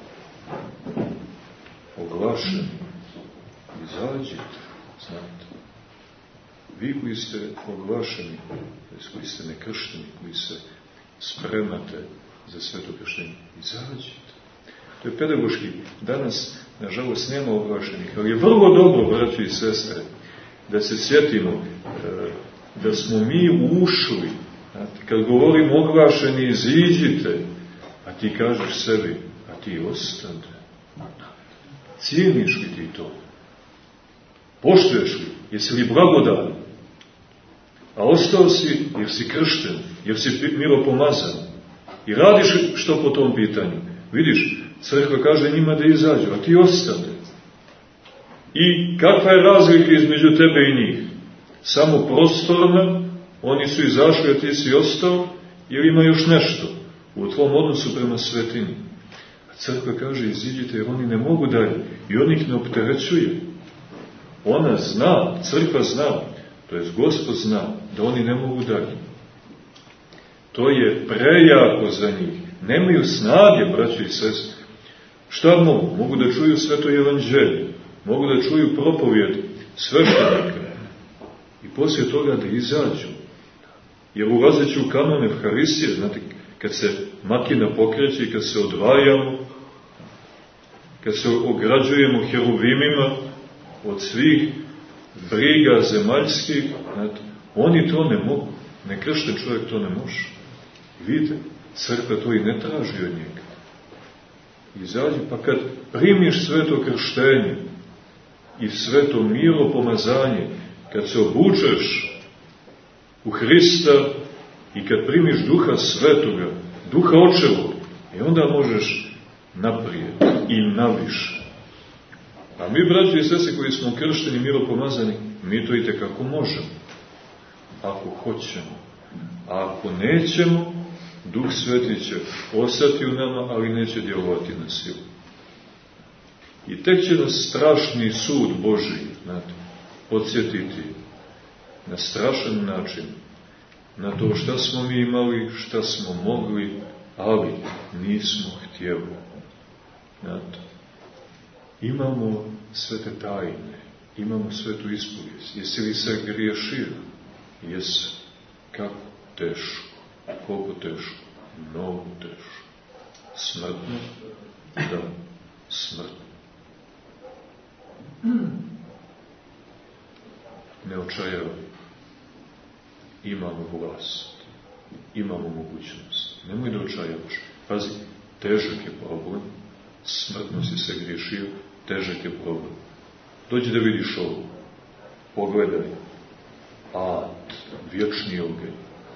Oglašeni. Izađite. Znate. Vi koji ste oglašeni, koji ste nekršteni, koji se spremate za sveto krštenje, izađite. To je pedagoški. Danas, nažalost, nema oglašenih, ali je vrlo dobro, braći i sestre, da se sjetimo da smo mi ušli. Kad govorimo oglašeni, iziđite, a ti kažeš sebi, a ti ostane. Cijeniš li ti to? Poštuješ li? Jesi li blagodan? A ostao si jer si kršten, jer si miropomazan. I radiš što po tom pitanju? Vidiš, crkva kaže njima da izađu, a ti ostane. I kakva je razlika između tebe i njih? Samo prostorna, oni su izašli, a ti si ostao, ili ima još nešto u tvom odnosu prema svetini? A crkva kaže iziđite jer oni ne mogu dalje i on ih ne opterećuje. Ona zna, crkva zna, to jest Gospod zna, da oni ne mogu dalje. To je prejako za njih. Nemaju snage, braći i sestre. Šta mogu? Mogu da čuju sveto evanđelje, mogu da čuju propovijed sveštenika i poslije toga da izađu. Jer ulazeći u kanon Evharistije, znate, kad se makina pokreće i kad se odvajamo, kad se ograđujemo heruvimima od svih briga zemaljskih, znate, oni to ne mogu. Nekršten čovjek to ne može. Vidite, crkva to i ne traži od njega. Izađi, pa kad primiš sveto krštenje i sveto miropomazanje, kad se obučeš u Hrista i kad primiš Duha Svetoga, Duha Očevog, i onda možeš naprijed i naviše. A mi, braći i sestre, koji smo kršteni, miropomazani, mi to i tekako možemo. Ako hoćemo. A ako nećemo, Duh Sveti će ostati u nama, ali neće djelovati na silu. I tek će nas strašni sud Božji, znate, podsjetiti na strašan način na to šta smo mi imali, šta smo mogli, ali nismo htjeli. Znate, imamo svete tajne, imamo svetu ispovijest. Jesi li se griješio? Jesi. Kako teško? Koliko teško? Mnogo teško. Smrtno? Da, smrtno. očajavaj. Imamo vlast, imamo mogućnost. Nemoj da očajavaš. Pazi, težak je problem, smrtno si se griješio, težak je problem. Dođi da vidiš ovo. Pogledaj. Ad, vječni oganj.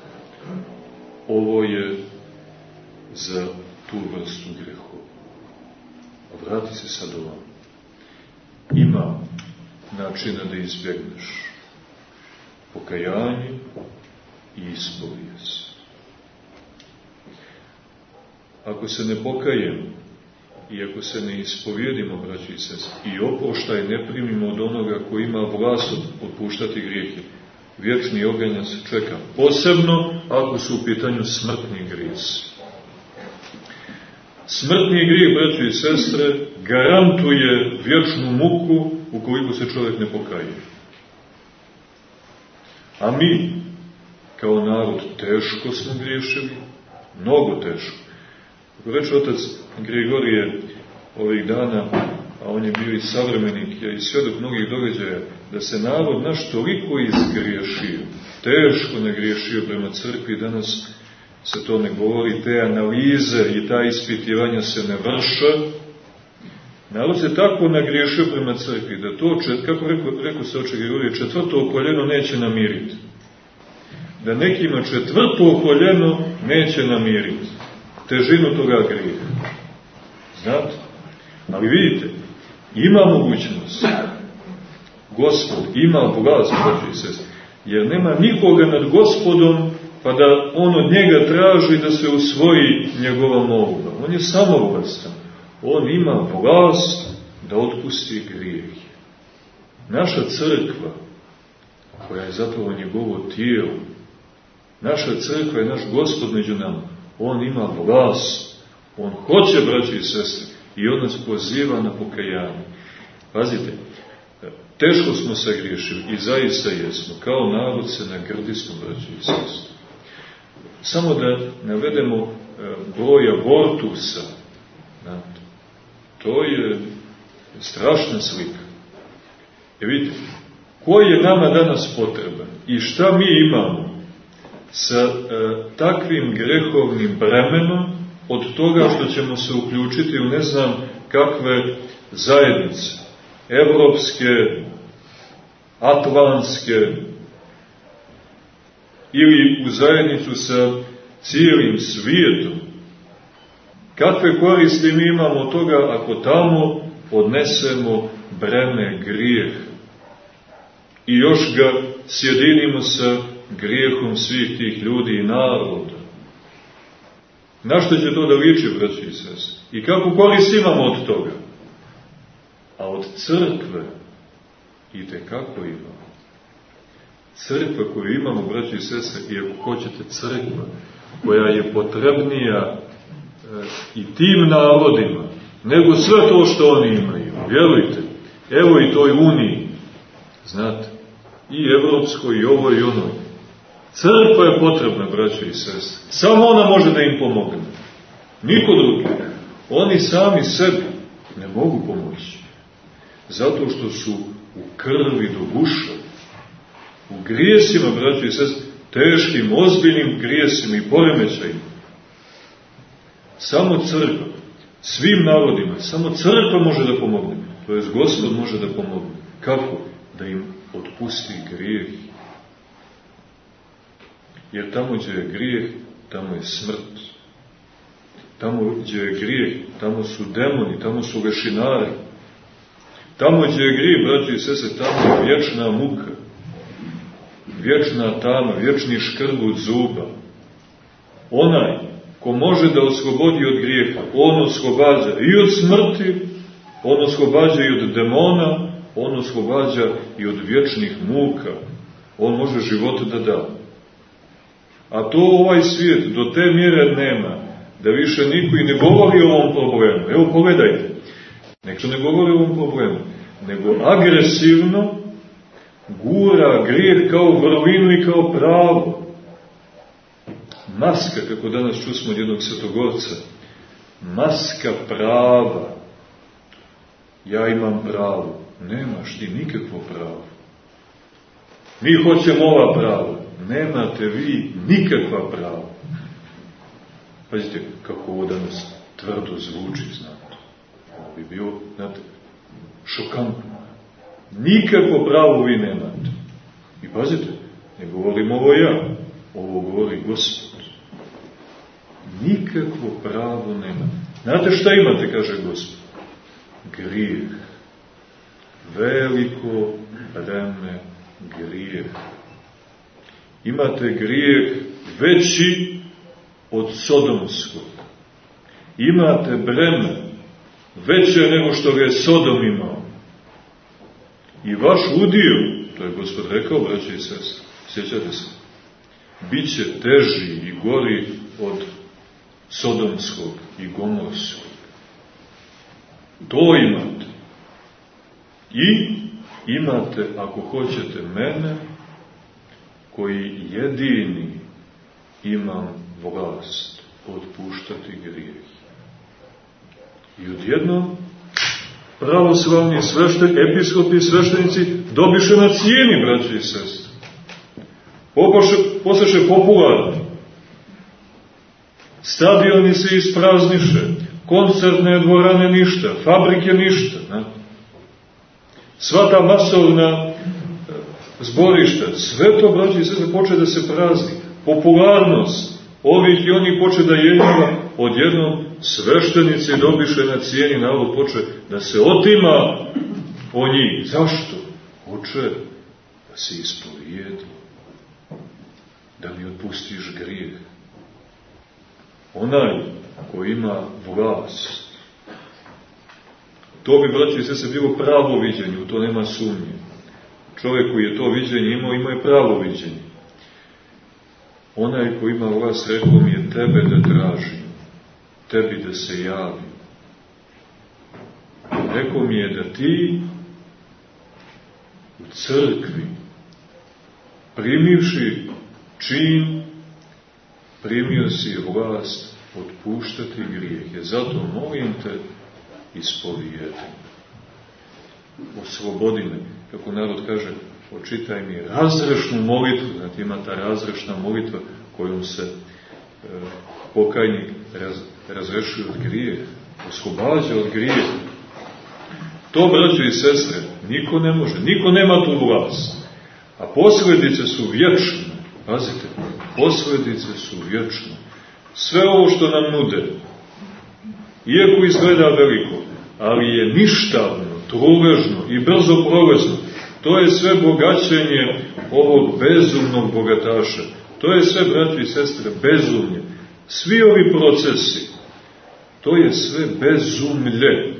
Ovo je za tu vrstu grehova. A vrati se sad ovam. Ima načina da izbjegneš pokajanje i ispovijest. Ako se ne pokajemo i ako se ne ispovjedimo, braći i sestre, i oproštaj ne primimo od onoga koji ima vlast otpuštati grijehe, vječni oganj nas čeka. Posebno ako su u pitanju smrtni grijesi. Smrtni grijeh, braći i sestre, garantuje vječnu muku ukoliko se čovjek ne pokaje. A mi, kao narod, teško smo griješili, mnogo teško. Ako reče otac Grigorije ovih dana, a on je bio i savremenik, i svjedok mnogih događaja, da se narod naš toliko izgriješio, teško nagriješio prema crkvi, danas se to ne govori, te analize i ta ispitivanja se ne vrše. Narod se tako nagriješio prema crkvi, da to, kako rekao, rekao se oče Grigorije, četvrto koljeno neće namiriti. Da nekima četvrto koljeno neće namiriti težinu toga grijeha. Znate? Ali vidite, ima mogućnost. Gospod ima vlast, braći i sestre, jer nema nikoga nad Gospodom, pa da on od njega traži da se usvoji njegova molba. On je samovlastan. On ima vlast da otpusti grijeh. Naša crkva, koja je zapravo njegovo tijelo, naša crkva je naš Gospod među nama. On ima vlast. On hoće, braći i sestre, i on nas poziva na pokajanje. Pazite, teško smo se griješili i zaista jesmo. Kao narod se nagrdi smo, braći i sestre. Samo da navedemo broj abortusa. To je strašna slika. E vidite, koji je nama danas potreban i šta mi imamo sa e, takvim grehovnim bremenom od toga što ćemo se uključiti u ne znam kakve zajednice, evropske, atlantske, ili u zajednicu sa cijelim svijetom. Kakve koristi mi imamo od toga ako tamo odnesemo breme grijeha i još ga sjedinimo sa grijehom svih tih ljudi i naroda? Na što će to da liči, braći i sestre? I kako korist imamo od toga? A od crkve itekako imamo. Crkva koju imamo, braći i sestre, i ako hoćete crkva koja je potrebnija i tim narodima, nego sve to što oni imaju. Vjerujte, evo i toj uniji, znate, i evropskoj, i ovoj, i onoj. Crkva je potrebna, braći i sestre. Samo ona može da im pomogne. Niko drugi. Oni sami sebi ne mogu pomoći. Zato što su u krvi do guša. U grijesima, braći i sestre, teškim, ozbiljnim grijesima i poremećajima. Samo crkva, svim narodima, samo crkva može da pomogne. To jest, Gospod može da pomogne. Kako? Da im otpusti grijeh. Jer tamo gdje je grijeh, tamo je smrt. Tamo gdje je grijeh, tamo su demoni, tamo su lešinari. Tamo gdje je grijeh, braći i sestre, tamo je vječna muka. Vječna tama, vječni škrbut zuba. Onaj ko može da oslobodi od grijeha, on oslobađa i od smrti, on oslobađa i od demona, on oslobađa i od vječnih muka. On može život da da. A to ovaj svijet do te mjere nema, da više niko i ne govori o ovom problemu. Evo, pogledajte, nek ne govori o ovom problemu, nego agresivno gura grijeh kao vrlinu i kao pravo. Maska, kako danas čusmo od jednog svetogorca, maska prava. Ja imam pravo. Nemaš ti nikakvo pravo. Mi hoćemo ova prava. Nemate vi nikakva prava. Pazite, kako ovo danas tvrdo zvuči, znate. Ovo bi bilo, znate, šokantno. Nikakvo pravo vi nemate. I pazite, ne govorim ovo ja, ovo govori Gospod. Nikakvo pravo nemate. Znate šta imate, kaže Gospod? Grijeh. Veliko breme grijeh. Imate grijeh veći od sodomskog. Imate breme veće nego što ga je Sodom imao. I vaš udio, to je Gospod rekao, braće i sestre, sjećate se, bit će teži i gori od sodomskog i gomorskog. To imate. I imate, ako hoćete, mene, koji jedini imam vlast otpuštati grijeh. I odjednom pravoslavni svešten, episkopi i sveštenici dobiše na cijeni, braći i sestre. Postaše popularni. Stadioni se isprazniše, koncertne dvorane ništa, fabrike ništa. Ne? Sva ta masovna zborišta, sve to, braći i sestre, poče da se prazni. Popularnost ovih i onih poče da jenjiva, odjednom sveštenici dobiše na cijeni, narod poče da se otima o njih. Zašto? Hoće da se ispovijedi, da mi otpustiš grijeh. Onaj ko ima vlast, to bi, braći i sestre, bilo pravo viđenje, u to nema sumnje. Čovjek koji je to viđenje imao, imao je pravo viđenje. Onaj ko ima vlast, rekao mi je, tebe da tražim, tebi da se javim. Rekao mi je da ti u crkvi, primivši čin, primio si vlast otpuštati grijehe. Zato molim te, ispovijedi. Oslobodi me, kako narod kaže, očitaj mi razrešnu molitvu. Znate, ima ta razrešna molitva kojom se e, pokajnik raz, razrešuje od grijeha, oslobađa od grijeha. To, braćo i sestre, niko ne može, niko nema tu vlast. A posljedice su vječne. Pazite, posljedice su vječne. Sve ovo što nam nude, iako izgleda veliko, ali je ništavno, truležno i brzo prolazno. To je sve bogaćenje ovog bezumnog bogataša. To je sve, braći i sestre, bezumlje. Svi ovi procesi, to je sve bezumlje.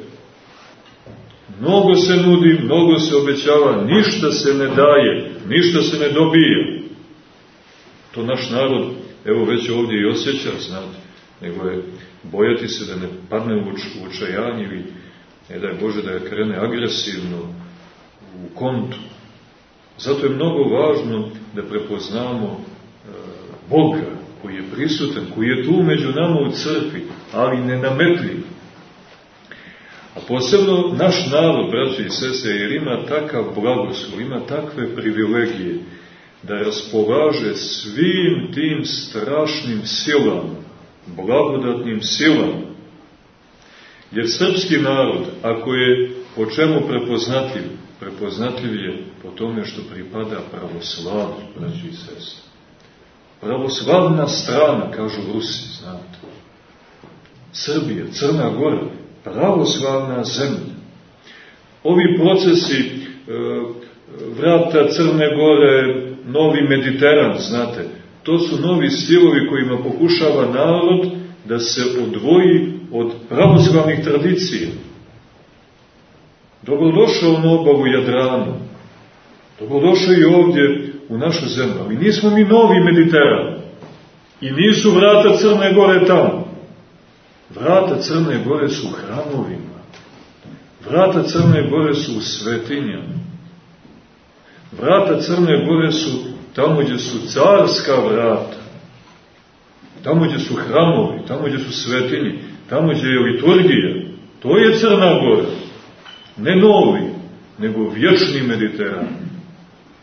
Mnogo se nudi, mnogo se obećava, ništa se ne daje, ništa se ne dobije. To naš narod, evo već ovdje i osjeća, znate, nego je bojati se da ne padne u očajanje ili, ne daj Bože, da je krene agresivno u kontu. Zato je mnogo važno da prepoznamo e, Boga koji je prisutan, koji je tu među nama u crkvi, ali nenametljiv. A posebno naš narod, braći i sestre, jer ima takav blagoslov, ima takve privilegije, da raspolaže svim tim strašnim silama, blagodatnim silama. Jer srpski narod, ako je po čemu prepoznatljiv, prepoznatljiv je po tome što pripada pravoslavlju, braći i sestre. Pravoslavna strana, kažu Rusi, znate. Srbija, Crna Gora, pravoslavna zemlja. Ovi procesi e, vrata Crne Gore, novi Mediteran, znate, to su novi stilovi kojima pokušava narod da se odvoji od pravoslavnih tradicija. Dobrodošao na obalu Jadranu, dobrodošao i ovdje u našu zemlju, ali nismo mi novi Mediteran i nisu vrata Crne Gore tamo. Vrata Crne Gore su u hramovima, vrata Crne Gore su u svetinjama, vrata Crne Gore su tamo gdje su carska vrata, tamo gdje su hramovi, tamo gdje su svetinji, tamo gdje je liturgija. To je Crna Gora. Ne novi, nego vječni Mediteran.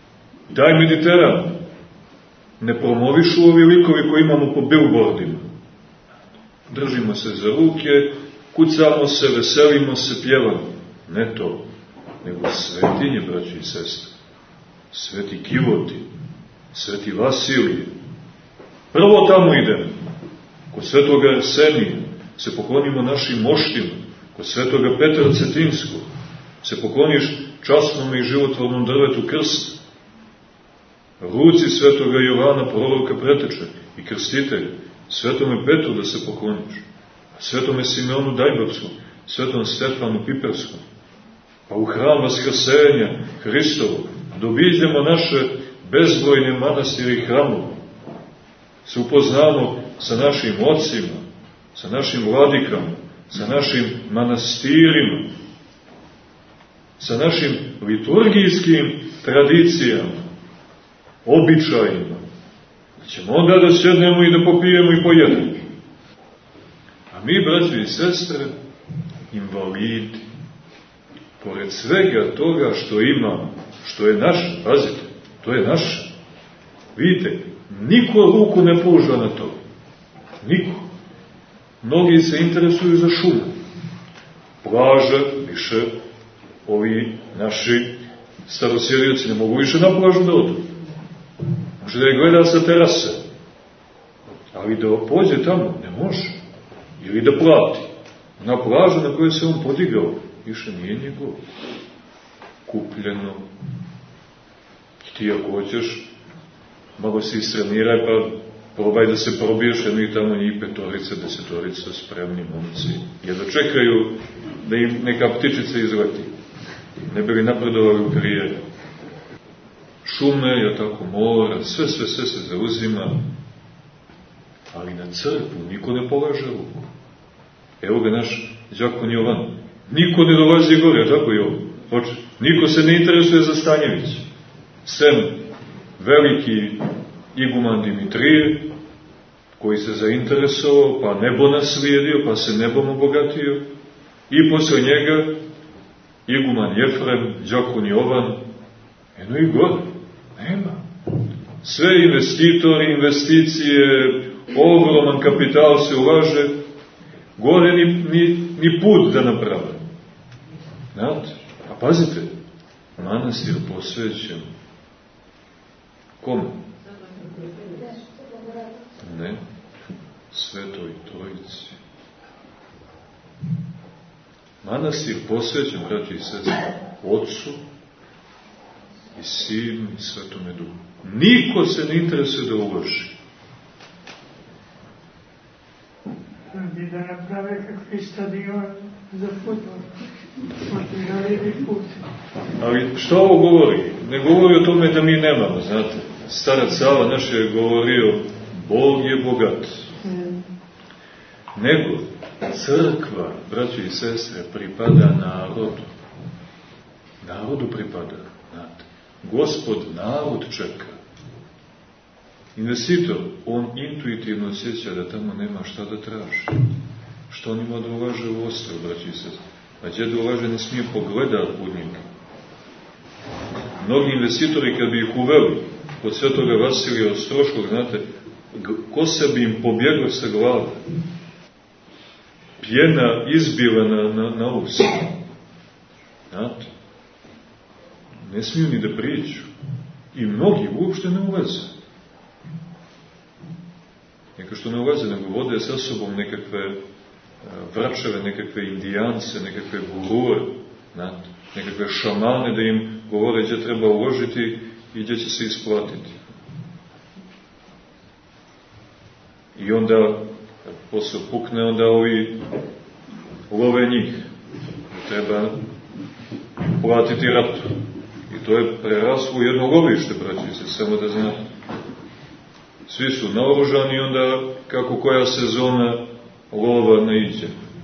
Taj Mediteran ne promovišu ovi likovi koji imamo po billboardima. Držimo se za ruke, kucamo se, veselimo se, pjevamo. Ne to, nego svetinje, braći i sestre. Sveti Kivoti, sveti Vasilije. Prvo tamo idemo. Kod svetoga Arsenija se poklonimo našim moštima. Kod svetoga Petra Cetinskog se pokloniš časnom i životvornom drvetu krsta. Ruci svetoga Jovana, proroka preteče i krstitelja. Svetome Petru da se pokloniš. Svetome Simeonu Dajbarskom, svetom Stefanu Piperskom. Pa u hram Vaskrsenja Hristovo dobiđemo naše bezbrojne manastire i hramove. Se upoznamo sa našim ocima, sa našim vladikama, sa našim manastirima, sa našim liturgijskim tradicijama, običajima. Da ćemo onda da sjednemo i da popijemo i pojedemo. A mi, braći i sestre, invalidi, pored svega toga što imamo, što je naše, pazite, to je naše. Vidite, niko ruku ne pruža na to. Niko. Mnogi se interesuju za šumu. Plaže, više, ovi naši starosjedioci ne mogu više na plažu da odu. Može da je gleda sa terase. Ali da pođe tamo, ne može. Ili da plati. Na plažu na kojoj se on podigao, više nije njegov. Kupljeno. I ti ako hoćeš, malo se istreniraj, pa probaj da se probiješ, jedno i tamo njih petorica, desetorica, spremni momci. Jer da čekaju da im neka ptičica izleti. Ne bi li napredovali u karijeri. Šume, ja tako mora, sve, sve, sve se zauzima. Ali na crkvu niko ne polaže ruku. Evo ga naš đakon Jovan. Niko ne dolazi gore, tako je ovo. Hoće. Niko se ne interesuje za Stanjević. Sem veliki iguman Dimitrije, koji se zainteresovao, pa nebo naslijedio, pa se nebom obogatio. I posle njega iguman Jefrem, đakon Jovan. Eno i gore. Nema. Sve investitori, investicije, ogroman kapital se ulaže, gore ni, ni, ni put da naprave. Znate? A pazite, manastir posvećen. Kome? Ne. Svetoj Trojici. Manastir posvećen, braći i sestri, Otcu i Sinu i Svetome Duhu. Niko se ne interesuje da uloži. I da naprave kakvi stadion za fudbal. Ali što ovo govori? Ne govori o tome da mi nemamo, znate. Starac Sava naš je govorio, Bog je bogat. Nego, crkva, braći i sestre, pripada narodu. Narodu pripada, znate. Gospod narod čeka. Investitor, on intuitivno osjeća da tamo nema šta da traži. Što on ima da ulaže u ostrov, braći i sestre? A gdje da ulaže ne smije pogledat u njega. Mnogi investitori, kad bi ih uveli od svetoga Vasilija Ostroškog, znate, kose bi im pobjegla sa glave. Pjena izbila na, na, na usta. Znate, ne smiju ni da priđu. I mnogi uopšte ne ulaze. Neka što ne ulaze, nego vode sa sobom nekakve vračeve, nekakve indijance, nekakve gurue, znate, nekakve šamane da im govore gdje treba uložiti i gdje će se isplatiti. I onda, posle pukne, onda ovi love njih. Treba platiti ratu. I to je preraslo jedno lovište, braći se, samo da znate. Svi su naoružani i onda, kako koja sezona lova naiđe.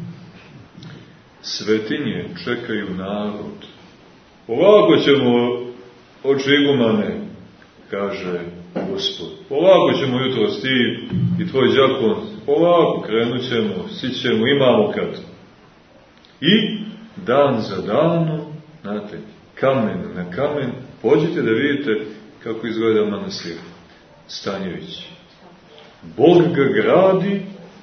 Svetinje čekaju narod. Polako ćemo, oče igumane, kaže Gospod. Polako ćemo jutro ti i tvoj đakon, polako krenut ćemo, sićemo, imamo kad. I dan za danom, znate, kamen na kamen, pođite da vidite kako izgleda manastir Stanjević. Bog ga gradi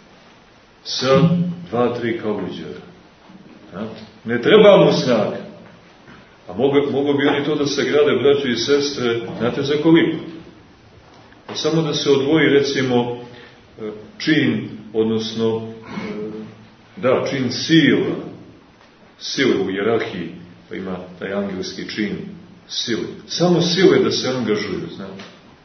sa dva, tri kaluđera. Ne treba mu snaga. A mogo, mogo bi oni to da se grade, braćo i sestre, znate za koliko? A samo da se odvoji, recimo, čin, odnosno, da, čin sila, sile u jerarhiji, pa ima taj angelski čin sile. Samo sile da se angažuju, znate.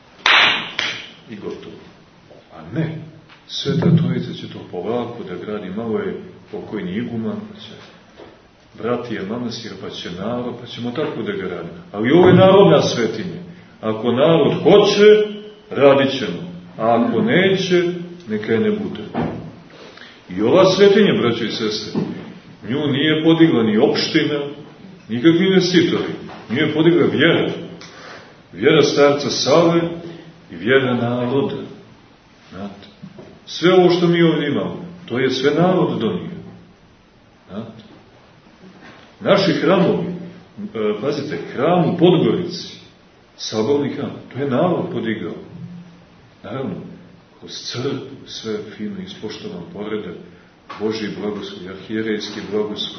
I gotovo. A ne, Sveta Trojica će to polako da gradi, malo je pokojni iguman, pa će bratije manastir, pa će narod, pa ćemo tako da ga radimo. Ali ovo je narodna svetinja. Ako narod hoće, radit ćemo. A ako neće, neka je ne bude. I ova svetinja, braćo i sestre, nju nije podigla ni opština, nikakvi investitori. Nju je podigla vjera. Vjera starca Save i vjera naroda. Znate? Sve ovo što mi ovdje imamo, to je sve narod donio. Znate? Naši hramovi, pazite, hram u Podgorici, saborni hram, to je narod podigao. Naravno, kroz crkvu, sve fino ispoštovan poredak, Božji blagoslov, arhijerejski blagoslov.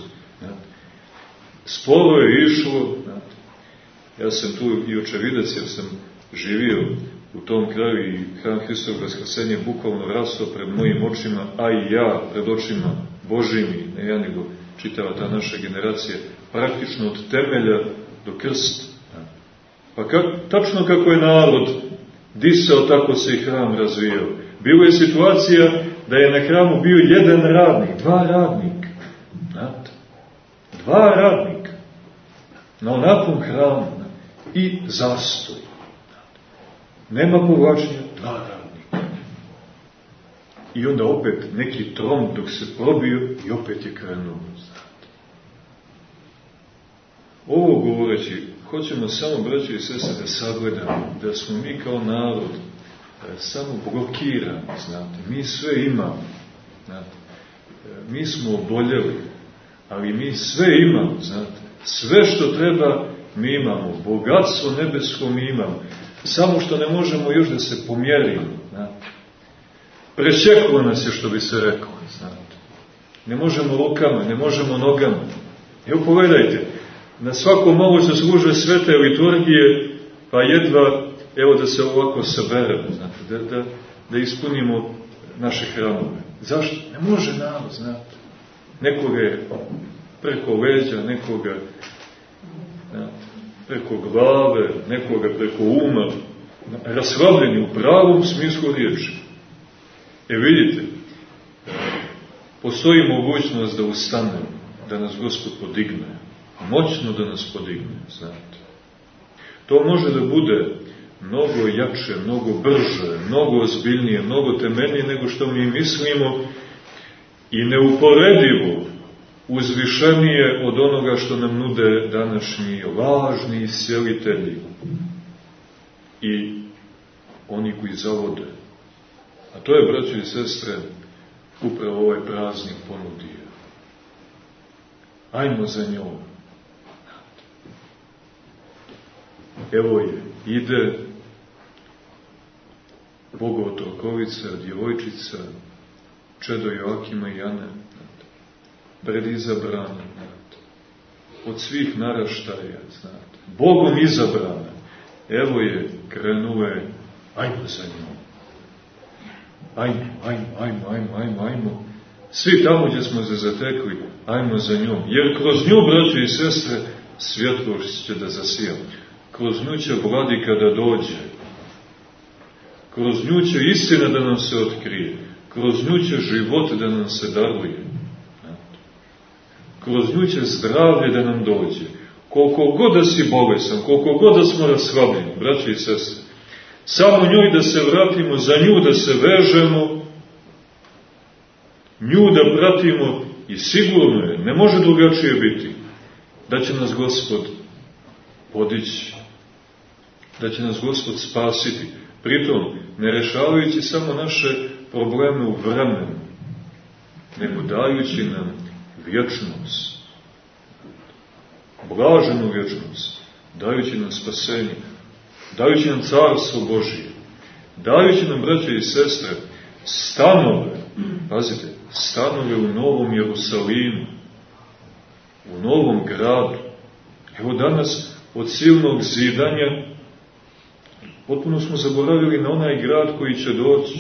Sporo je išlo, znate. Ja sam tu i očevidac, jer sam živio u tom kraju i hram Hristovog vaskrsenja bukvalno rastao pred mojim očima, a i ja pred očima Božjim, ne ja nego čitava ta naša generacija, praktično od temelja do krsta. Pa kak, tačno kako je narod disao, tako se i hram razvijao. Bilo je situacija da je na hramu bio jedan radnik, dva radnika. Znate? Dva radnika. Na onakvom hramu. I zastoj. Nema povlačenja, dva radnika. I onda opet neki trom dok se probio i opet je krenuo. Znate? Ovo govoreći, hoćemo samo, braći i sestre, da sagledamo da smo mi kao narod samo blokirani, znate. Mi sve imamo, znate. Mi smo oboljeli, ali mi sve imamo, znate. Sve što treba mi imamo, bogatstvo nebesko mi imamo, samo što ne možemo još da se pomjerimo, znate. Prečeklo nas je, što bi se reklo, znate. Ne možemo rukama, ne možemo nogama. Evo pogledajte, na svako malo se služe svete liturgije, pa jedva, evo da se ovako saberemo, znate, da, da, da ispunimo naše hramove. Zašto? Ne može narod, znate. Nekoga je preko leđa, nekoga, znate, preko glave, nekoga preko uma, raslavljeni u pravom smislu riječi. E vidite, postoji mogućnost da ustanemo, da nas Gospod podigne, moćno da nas podigne, znate. To može da bude mnogo jače, mnogo brže, mnogo ozbiljnije, mnogo temeljnije nego što mi mislimo i neuporedivo uzvišenije od onoga što nam nude današnji lažni iscelitelji i oni koji zavode. A to je, braćo i sestre, upravo ovaj praznik ponudio. Ajmo za njom. Evo je, ide Bogotrokovica, djevojčica, čedo Joakima i Jane, predizabrana, od svih naraštaja, znate, Bogom izabrana. Evo je, krenule, ajmo za njom. Ajmo, ajmo, ajmo, ajmo, ajmo, ajmo. Svi tamo gdje smo se zatekli, ajmo za njom. Jer kroz nju, braće i sestre, svjetlost će da zasija. Kroz nju će vladika da dođe. Kroz nju će istina da nam se otkrije. Kroz nju će život da nam se daruje. Kroz nju će zdravlje da nam dođe. Koliko god da si bolesan, koliko god da smo rasvabljeni, braće i sestre, samo njoj da se vratimo, za nju da se vežemo, nju da pratimo i sigurno je, ne može drugačije biti, da će nas Gospod podići, da će nas Gospod spasiti, pritom ne rešavajući samo naše probleme u vremenu, nego dajući nam vječnost, blaženu vječnost, dajući nam spasenje. dajući nam carstvo Božije, dajući nam, braće i sestre, stanove, pazite, stanove u Novom Jerusalimu, u Novom gradu. Evo danas, od silnog zidanja, potpuno smo zaboravili na onaj grad koji će doći.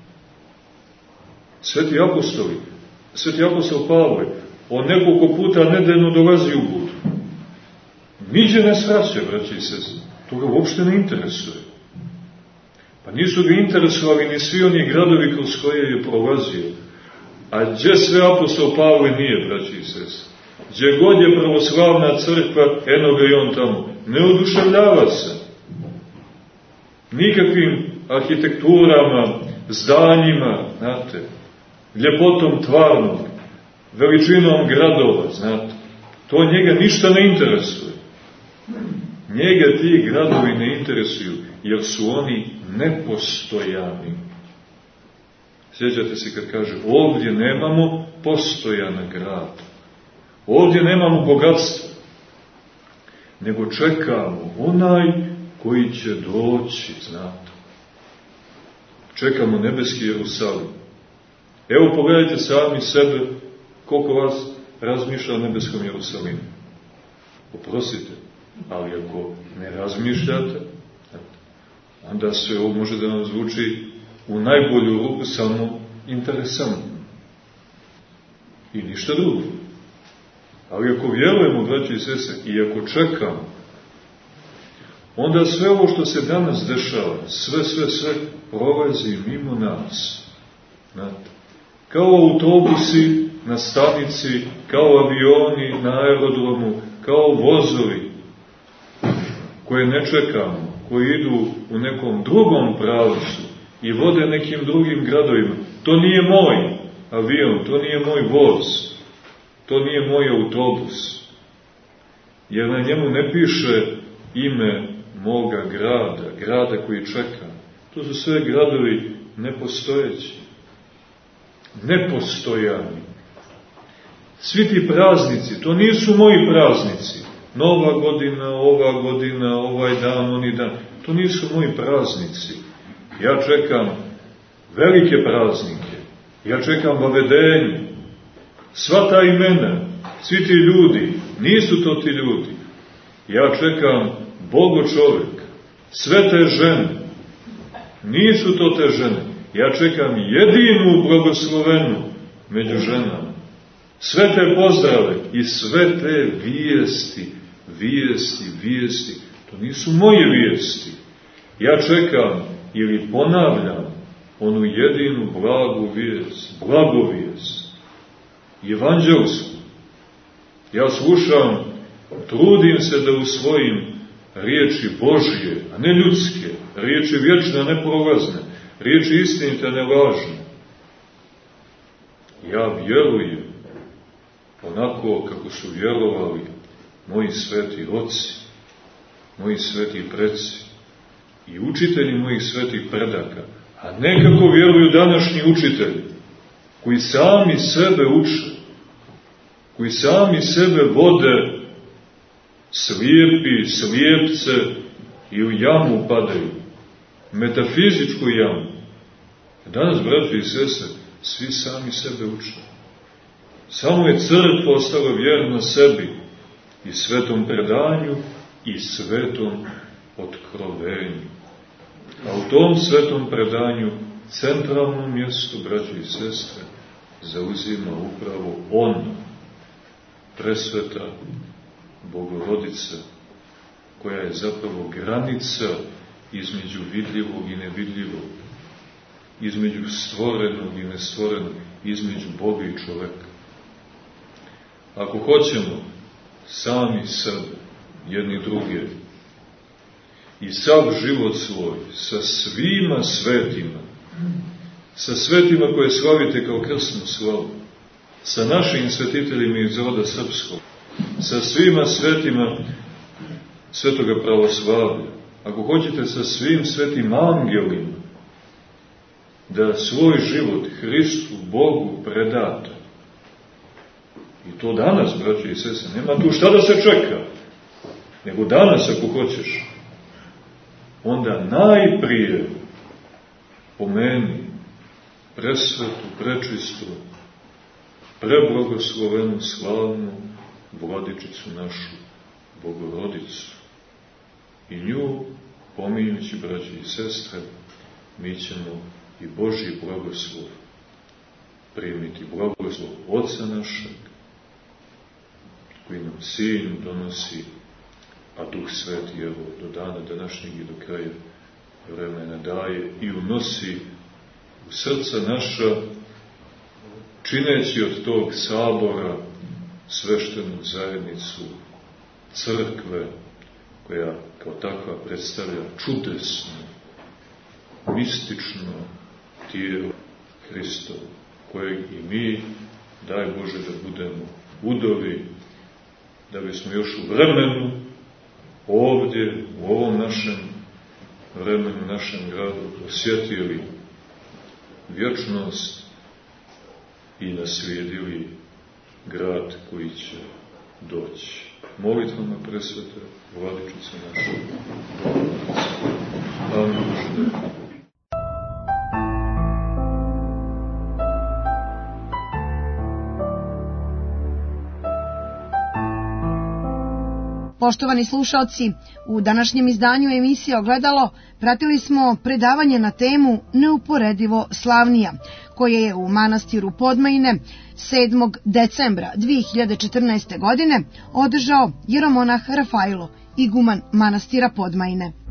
Sveti apostoli, sveti apostol Pavle, on nekoliko puta nedeljno dolazi u Budu. Niđe ne sraće, braći i sestre, to ga uopšte ne interesuje. Pa nisu ga interesovali ni svi oni gradovi kroz koje je prolazio. A gdje sve apostol Pavle nije, braći i sestre? Gdje god je pravoslavna crkva, eno ga i on tamo. Ne oduševljava se nikakvim arhitekturama, zdanjima, znate, ljepotom tvarnog, veličinom gradova, znate. To njega ništa ne interesuje. Njega ti gradovi ne interesuju, jer su oni nepostojani. Sjećate se kad kaže, ovdje nemamo postojan grad. Ovdje nemamo bogatstva, nego čekamo onaj koji će doći, znate. Čekamo nebeski Jerusalim. Evo pogledajte sami sebe, koliko vas razmišlja o nebeskom Jerusalimu. Oprostite, ali ako ne razmišljate, onda sve ovo može da nam zvuči u najbolju ruku samo interesantno. I ništa drugo. Ali ako vjerujemo, braći i sestre, i ako čekamo, onda sve ovo što se danas dešava, sve, sve, sve prolazi mimo nas. Znate, kao autobusi na stanici, kao avioni na aerodromu, kao vozovi koje ne čekamo, koji idu u nekom drugom pravcu i vode nekim drugim gradovima. To nije moj avion, to nije moj voz, to nije moj autobus, jer na njemu ne piše ime moga grada, grada koji čeka. To su sve gradovi nepostojeći, nepostojani. Svi ti praznici, to nisu moji praznici. Nova godina, ova godina, ovaj dan, oni dan, to nisu moji praznici. Ja čekam velike praznike, ja čekam vavedenje. Sva ta imena, svi ti ljudi, nisu to ti ljudi. Ja čekam Bogo čovjek, sve te žene, nisu to te žene. Ja čekam jedinu blagoslovenu među ženama. Sve te pozdrave i sve te vijesti, vijesti, vijesti, to nisu moje vijesti. Ja čekam ili ponavljam onu jedinu blagu vijest, blagovijest, evanđelsku. Ja slušam, trudim se da usvojim riječi Božje, a ne ljudske, riječi vječne, ne prolazne, riječi istinite, ne lažne. Ja vjerujem onako kako su vjerovali moji sveti oci, moji sveti preci i učitelji mojih svetih predaka, a ne kako vjeruju današnji učitelji, koji sami sebe uče, koji sami sebe vode slijepi, slijepce i u jamu padaju, metafizičku jamu. Danas, braći i sestre, svi sami sebe uče. Samo je crkva ostala vjerna sebi i svetom predanju i svetom otkrovenju. A u tom svetom predanju centralno mjesto, braći i sestre, zauzima upravo ona, presveta Bogorodica, koja je zapravo granica između vidljivog i nevidljivog, između stvorenog i nestvorenog, između Boga i čoveka. Ako hoćemo sami sebe, jedni druge, i sav život svoj, sa svima svetima, sa svetima koje slavite kao krsnu slavu, sa našim svetiteljima iz roda srpskog, sa svima svetima svetoga pravoslavlja, ako hoćete sa svim svetim angelima, da svoj život Hristu, Bogu predate. I to danas, braći i sestre, nema tu šta da se čeka, nego danas ako hoćeš. onda najprije pomeni presvetu, prečistu, preblagoslovenu, slavnu Vladičicu našu, Bogorodicu. I nju, pominjući, braći i sestre, mi ćemo i Božji blagoslov primiti, blagoslov Oca našeg, koji nam Sin donosi, a Duh Sveti, evo, do dana današnjeg i do kraja vremena daje i unosi u srca naša, čineći od tog sabora sveštenu zajednicu crkve, koja kao takva predstavlja čudesno, mistično tijelo Hristovo, kojeg i mi, daj Bože, da budemo udovi, da bismo još u vremenu, ovdje, u ovom našem vremenu, našem gradu, osjetili vječnost i naslijedili grad koji će doći. Molitvama presvete Vladičice naše. Amen. Poštovani slušaoci, u današnjem izdanju emisije Ogledalo pratili smo predavanje na temu Neuporedivo slavnija, koje je u manastiru Podmajine sedmog decembra dvije hiljade četrnaeste. godine održao jeromonah Rafailo, iguman manastira Podmajine.